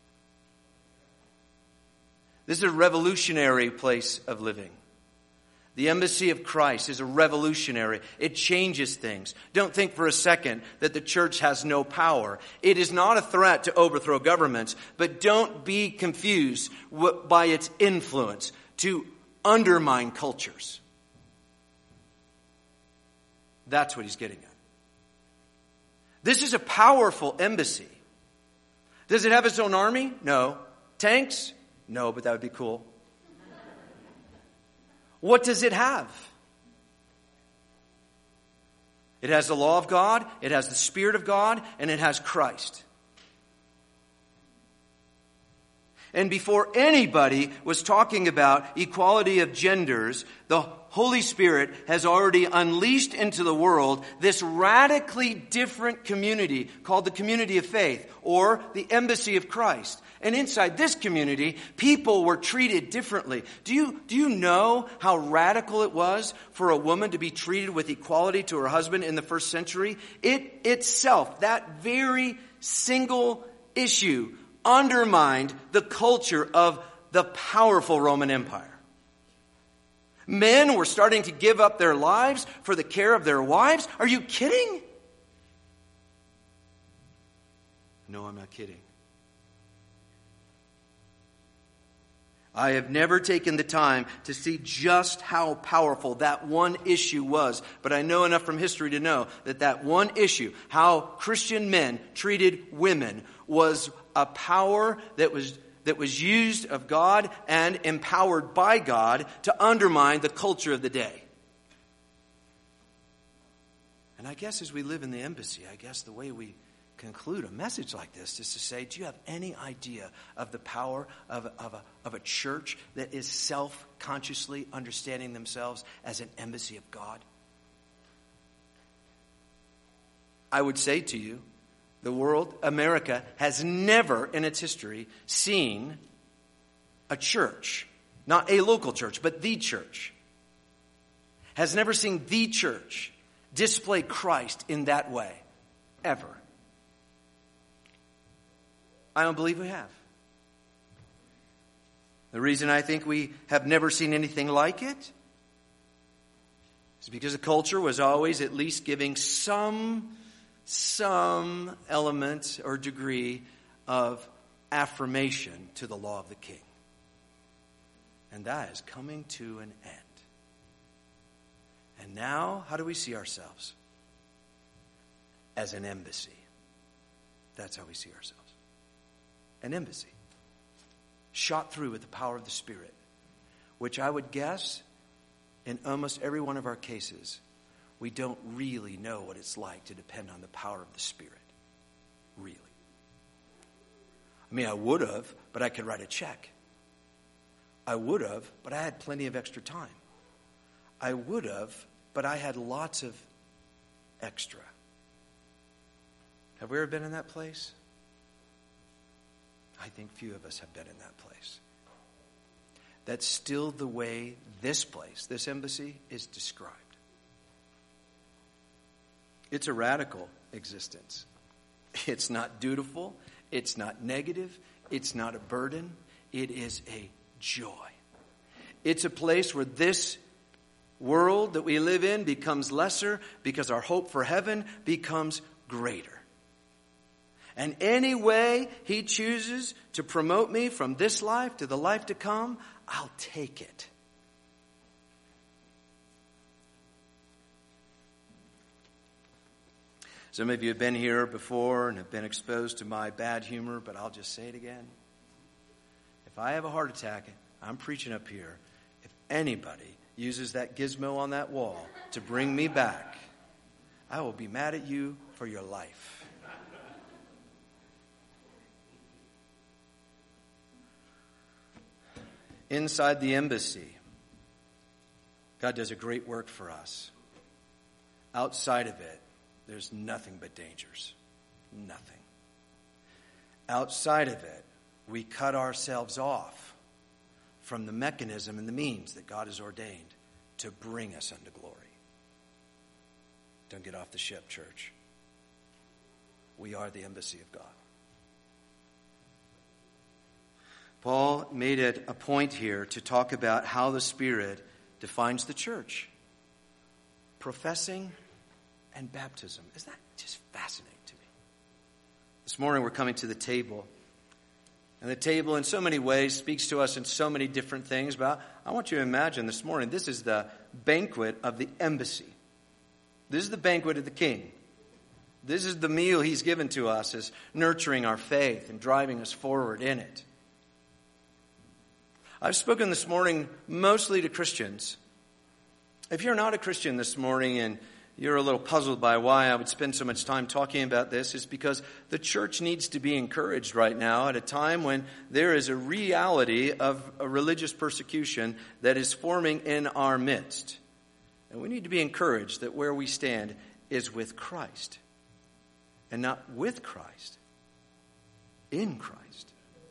This is a revolutionary place of living. The embassy of Christ is a revolutionary. It changes things. Don't think for a second that the church has no power. It is not a threat to overthrow governments, but don't be confused by its influence to undermine cultures. That's what he's getting at. This is a powerful embassy. Does it have its own army? No. Tanks? No, but that would be cool. What does it have? It has the law of God, it has the Spirit of God, and it has Christ. And before anybody was talking about equality of genders, the Holy Spirit has already unleashed into the world this radically different community called the community of faith, or the embassy of Christ. And inside this community, people were treated differently. Do you, do you know how radical it was for a woman to be treated with equality to her husband in the first century? It itself, that very single issue, undermined the culture of the powerful Roman Empire. Men were starting to give up their lives for the care of their wives. Are you kidding? No, I'm not kidding. I have never taken the time to see just how powerful that one issue was, but I know enough from history to know that that one issue, how Christian men treated women, was a power that was that was used of God and empowered by God to undermine the culture of the day. And I guess as we live in the embassy, I guess the way we conclude a message like this is to say, do you have any idea of the power of, of, a, of a church that is self-consciously understanding themselves as an embassy of God? I would say to you, the world, America, has never in its history seen a church, not a local church, but the church, has never seen the church display Christ in that way, ever. I don't believe we have. The reason I think we have never seen anything like it is because the culture was always at least giving some some element or degree of affirmation to the law of the king. And that is coming to an end. And now, how do we see ourselves? As an embassy. That's how we see ourselves. An embassy. Shot through with the power of the Spirit. Which I would guess, in almost every one of our cases, we don't really know what it's like to depend on the power of the Spirit. Really. I mean, I would have, but I could write a check. I would have, but I had plenty of extra time. I would have, but I had lots of extra. Have we ever been in that place? I think few of us have been in that place. That's still the way this place, this embassy, is described. It's a radical existence. It's not dutiful. It's not negative. It's not a burden. It is a joy. It's a place where this world that we live in becomes lesser because our hope for heaven becomes greater. And any way He chooses to promote me from this life to the life to come, I'll take it. Some of you have been here before and have been exposed to my bad humor, but I'll just say it again. If I have a heart attack, I'm preaching up here. If anybody uses that gizmo on that wall to bring me back, I will be mad at you for your life. Inside the embassy, God does a great work for us. Outside of it, there's nothing but dangers. Nothing. Outside of it, we cut ourselves off from the mechanism and the means that God has ordained to bring us unto glory. Don't get off the ship, church. We are the embassy of God. Paul made it a point here to talk about how the Spirit defines the church. Professing and baptism. Isn't that just fascinating to me? This morning we're coming to the table. And the table in so many ways speaks to us in so many different things. But I want you to imagine this morning, this is the banquet of the embassy. This is the banquet of the King. This is the meal He's given to us as nurturing our faith and driving us forward in it. I've spoken this morning mostly to Christians. If you're not a Christian this morning and you're a little puzzled by why I would spend so much time talking about this, it's because the church needs to be encouraged right now at a time when there is a reality of a religious persecution that is forming in our midst. And we need to be encouraged that where we stand is with Christ. And not with Christ, in Christ.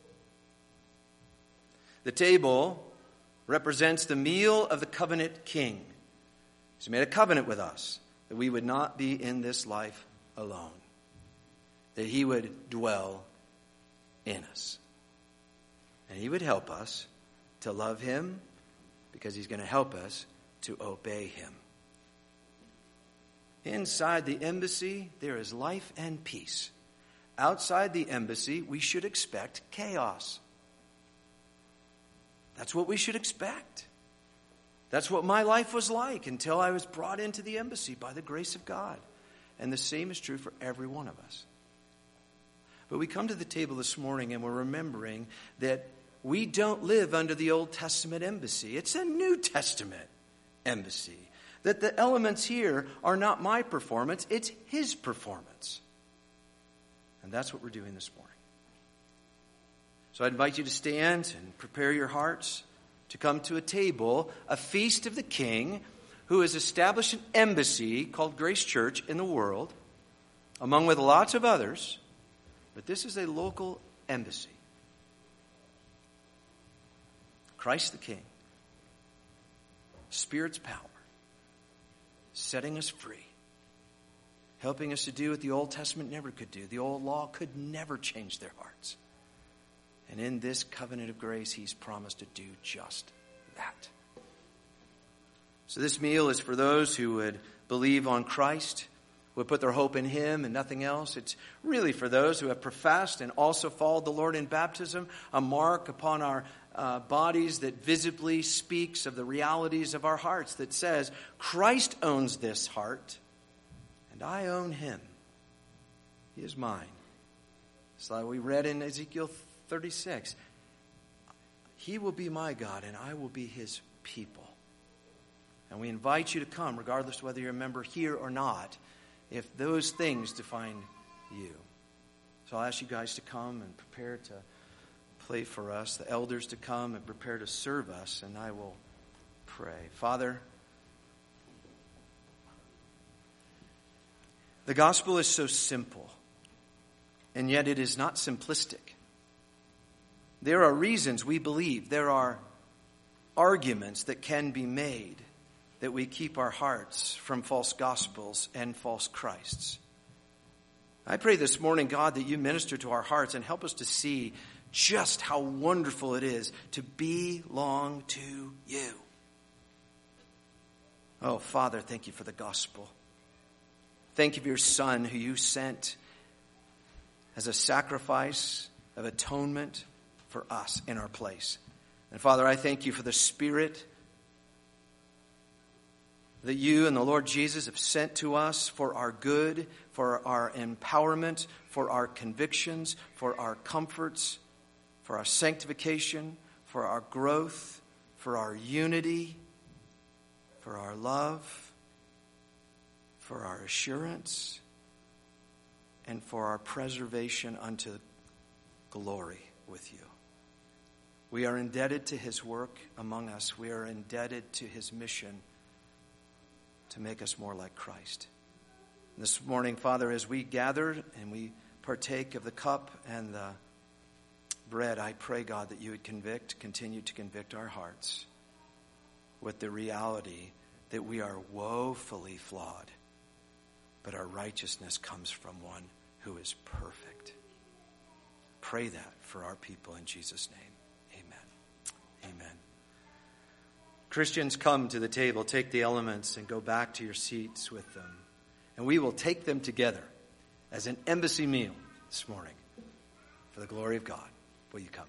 The table represents the meal of the covenant king. He's made a covenant with us that we would not be in this life alone, that he would dwell in us. And he would help us to love him because he's going to help us to obey him. Inside the embassy, there is life and peace. Outside the embassy, we should expect chaos. That's what we should expect. That's what my life was like until I was brought into the embassy by the grace of God. And the same is true for every one of us. But we come to the table this morning and we're remembering that we don't live under the Old Testament embassy. It's a New Testament embassy. That the elements here are not my performance, it's his performance. And that's what we're doing this morning. So I invite you to stand and prepare your hearts to come to a table, a feast of the King, who has established an embassy called Grace Church in the world, among with lots of others, but this is a local embassy. Christ the King, Spirit's power, setting us free, helping us to do what the Old Testament never could do. The old law could never change their hearts. And in this covenant of grace, he's promised to do just that. So this meal is for those who would believe on Christ, would put their hope in him and nothing else. It's really for those who have professed and also followed the Lord in baptism, a mark upon our uh, bodies that visibly speaks of the realities of our hearts, that says, Christ owns this heart, and I own him. He is mine. It's like we read in Ezekiel thirty-six. He will be my God, and I will be his people. And we invite you to come, regardless of whether you're a member here or not, if those things define you. So I'll ask you guys to come and prepare to play for us, the elders to come and prepare to serve us, and I will pray. Father, the gospel is so simple, and yet it is not simplistic. There are reasons we believe, there are arguments that can be made that we keep our hearts from false gospels and false Christs. I pray this morning, God, that you minister to our hearts and help us to see just how wonderful it is to belong to you. Oh, Father, thank you for the gospel. Thank you for your Son who you sent as a sacrifice of atonement for us in our place. And Father, I thank you for the Spirit that you and the Lord Jesus have sent to us for our good, for our empowerment, for our convictions, for our comforts, for our sanctification, for our growth, for our unity, for our love, for our assurance, and for our preservation unto glory with you. We are indebted to his work among us. We are indebted to his mission to make us more like Christ. This morning, Father, as we gather and we partake of the cup and the bread, I pray, God, that you would convict, continue to convict our hearts with the reality that we are woefully flawed, but our righteousness comes from one who is perfect. Pray that for our people in Jesus' name. Amen. Christians, come to the table, take the elements, and go back to your seats with them. And we will take them together as an embassy meal this morning for the glory of God. Will you come?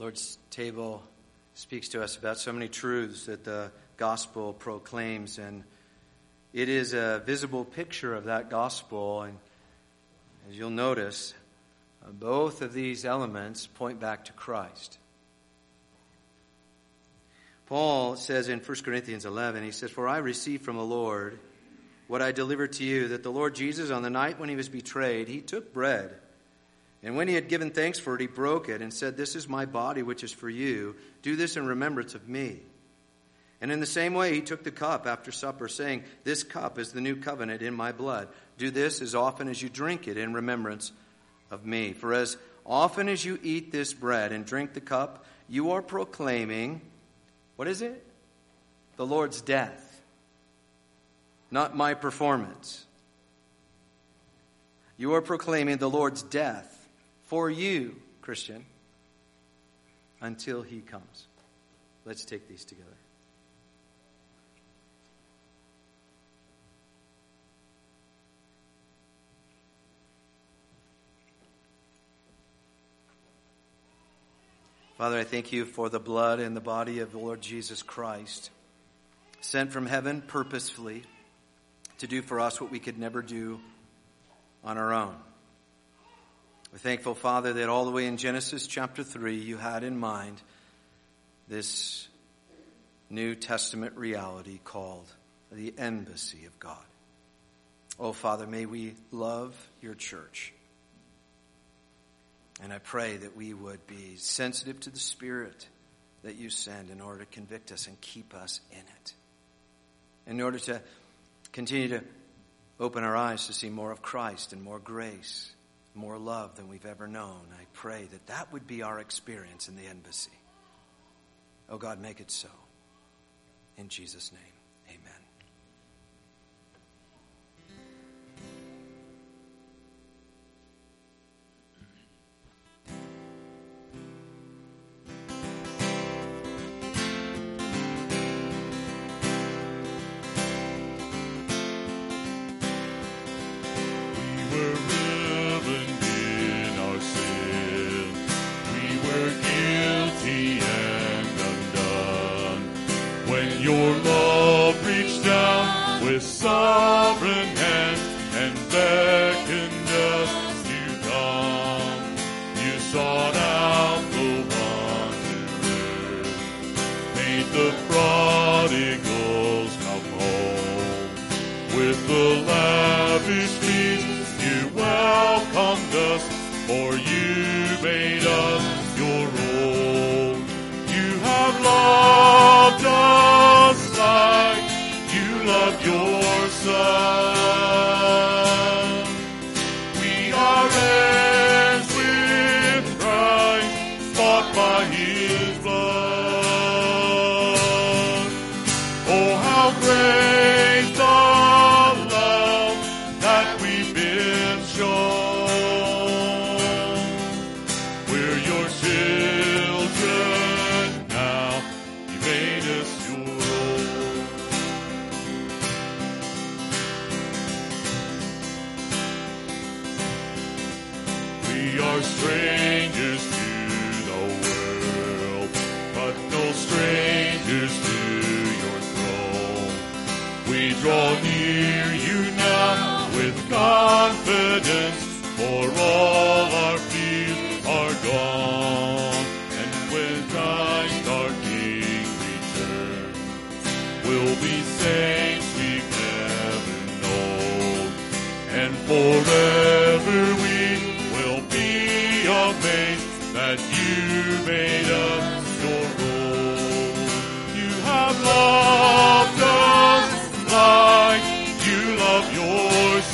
Lord's table speaks to us about so many truths that the gospel proclaims, and it is a visible picture of that gospel. And as you'll notice, uh, both of these elements point back to Christ. Paul says in First Corinthians eleven, he says, "For I received from the Lord what I delivered to you, that the Lord Jesus, on the night when he was betrayed, he took bread. And when he had given thanks for it, he broke it and said, 'This is my body, which is for you. Do this in remembrance of me.' And in the same way, he took the cup after supper, saying, 'This cup is the new covenant in my blood. Do this as often as you drink it in remembrance of me. For as often as you eat this bread and drink the cup, you are proclaiming,'" what is it? "The Lord's death, not my performance. You are proclaiming the Lord's death for you, Christian, until he comes." Let's take these together. Father, I thank you for the blood and the body of the Lord Jesus Christ, sent from heaven purposefully to do for us what we could never do on our own. We're thankful, Father, that all the way in Genesis chapter three, you had in mind this New Testament reality called the embassy of God. Oh, Father, may we love your church. And I pray that we would be sensitive to the Spirit that you send in order to convict us and keep us in it. In order to continue to open our eyes to see more of Christ and more grace, more love than we've ever known. I pray that that would be our experience in the embassy. Oh God, make it so. In Jesus' name, amen. Your love reached down with sovereign hand and beckoned us to come. You sought out the wanderer, made the prodigals come home. With the lavish feast you welcomed us, for you made us your own. You have loved us like you love your Son. We are heirs with Christ, bought by his blood. Oh, how great the love that we've been shown. We're your children now, you made us your own. We are strangers to the world, but no strangers to your throne. We draw near you now with confidence, for all our fears are gone. And when Christ our King returns, we'll be saints we've never known. And forever we will be amazed that you made us your own. You have loved us like you love your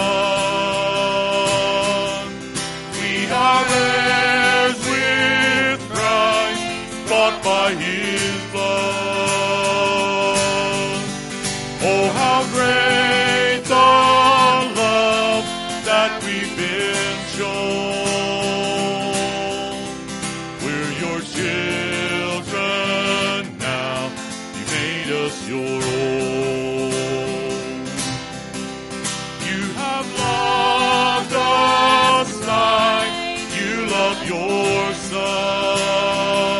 Son. We are heirs with Christ, bought by his blood. Oh, how great the love that we've been shown. We're your children now, you made us your own. You have loved us like you love your Son.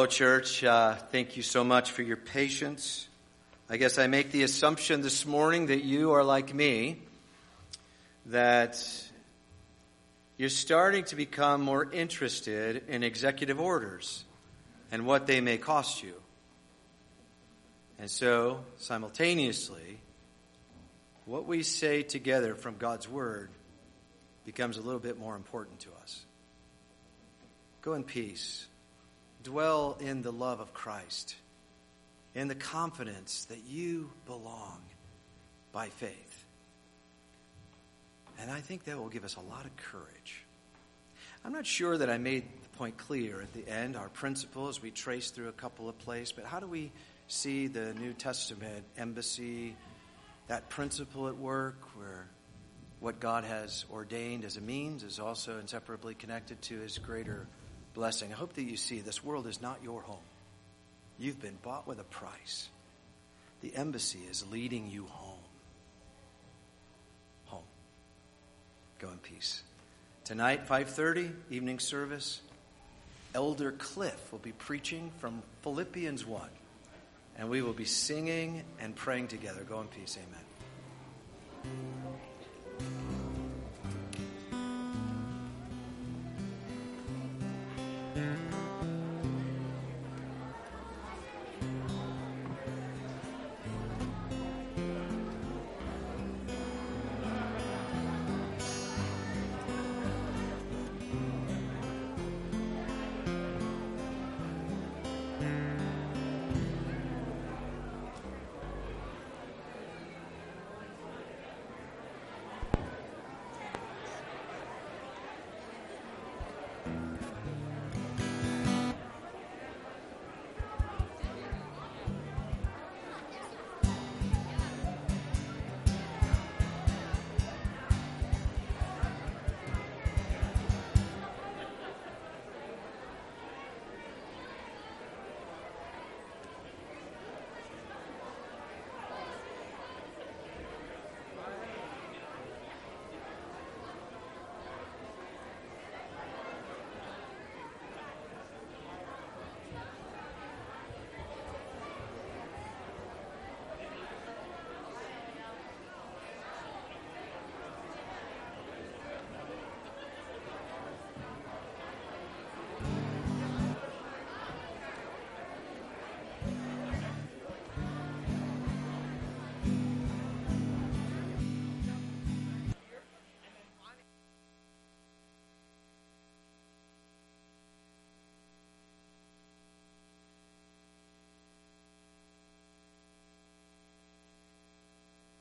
Hello, church. Uh, thank you so much for your patience. I guess I make the assumption this morning that you are like me, that you're starting to become more interested in executive orders and what they may cost you. And so, simultaneously, what we say together from God's Word becomes a little bit more important to us. Go in peace. Dwell in the love of Christ, in the confidence that you belong by faith. And I think that will give us a lot of courage. I'm not sure that I made the point clear at the end, our principle as we trace through a couple of places, but how do we see the New Testament embassy, that principle at work where what God has ordained as a means is also inseparably connected to his greater blessing? I hope that you see this world is not your home. You've been bought with a price. The embassy is leading you home. Home. Go in peace. Tonight, five thirty, evening service, Elder Cliff will be preaching from Philippians one. And we will be singing and praying together. Go in peace. Amen.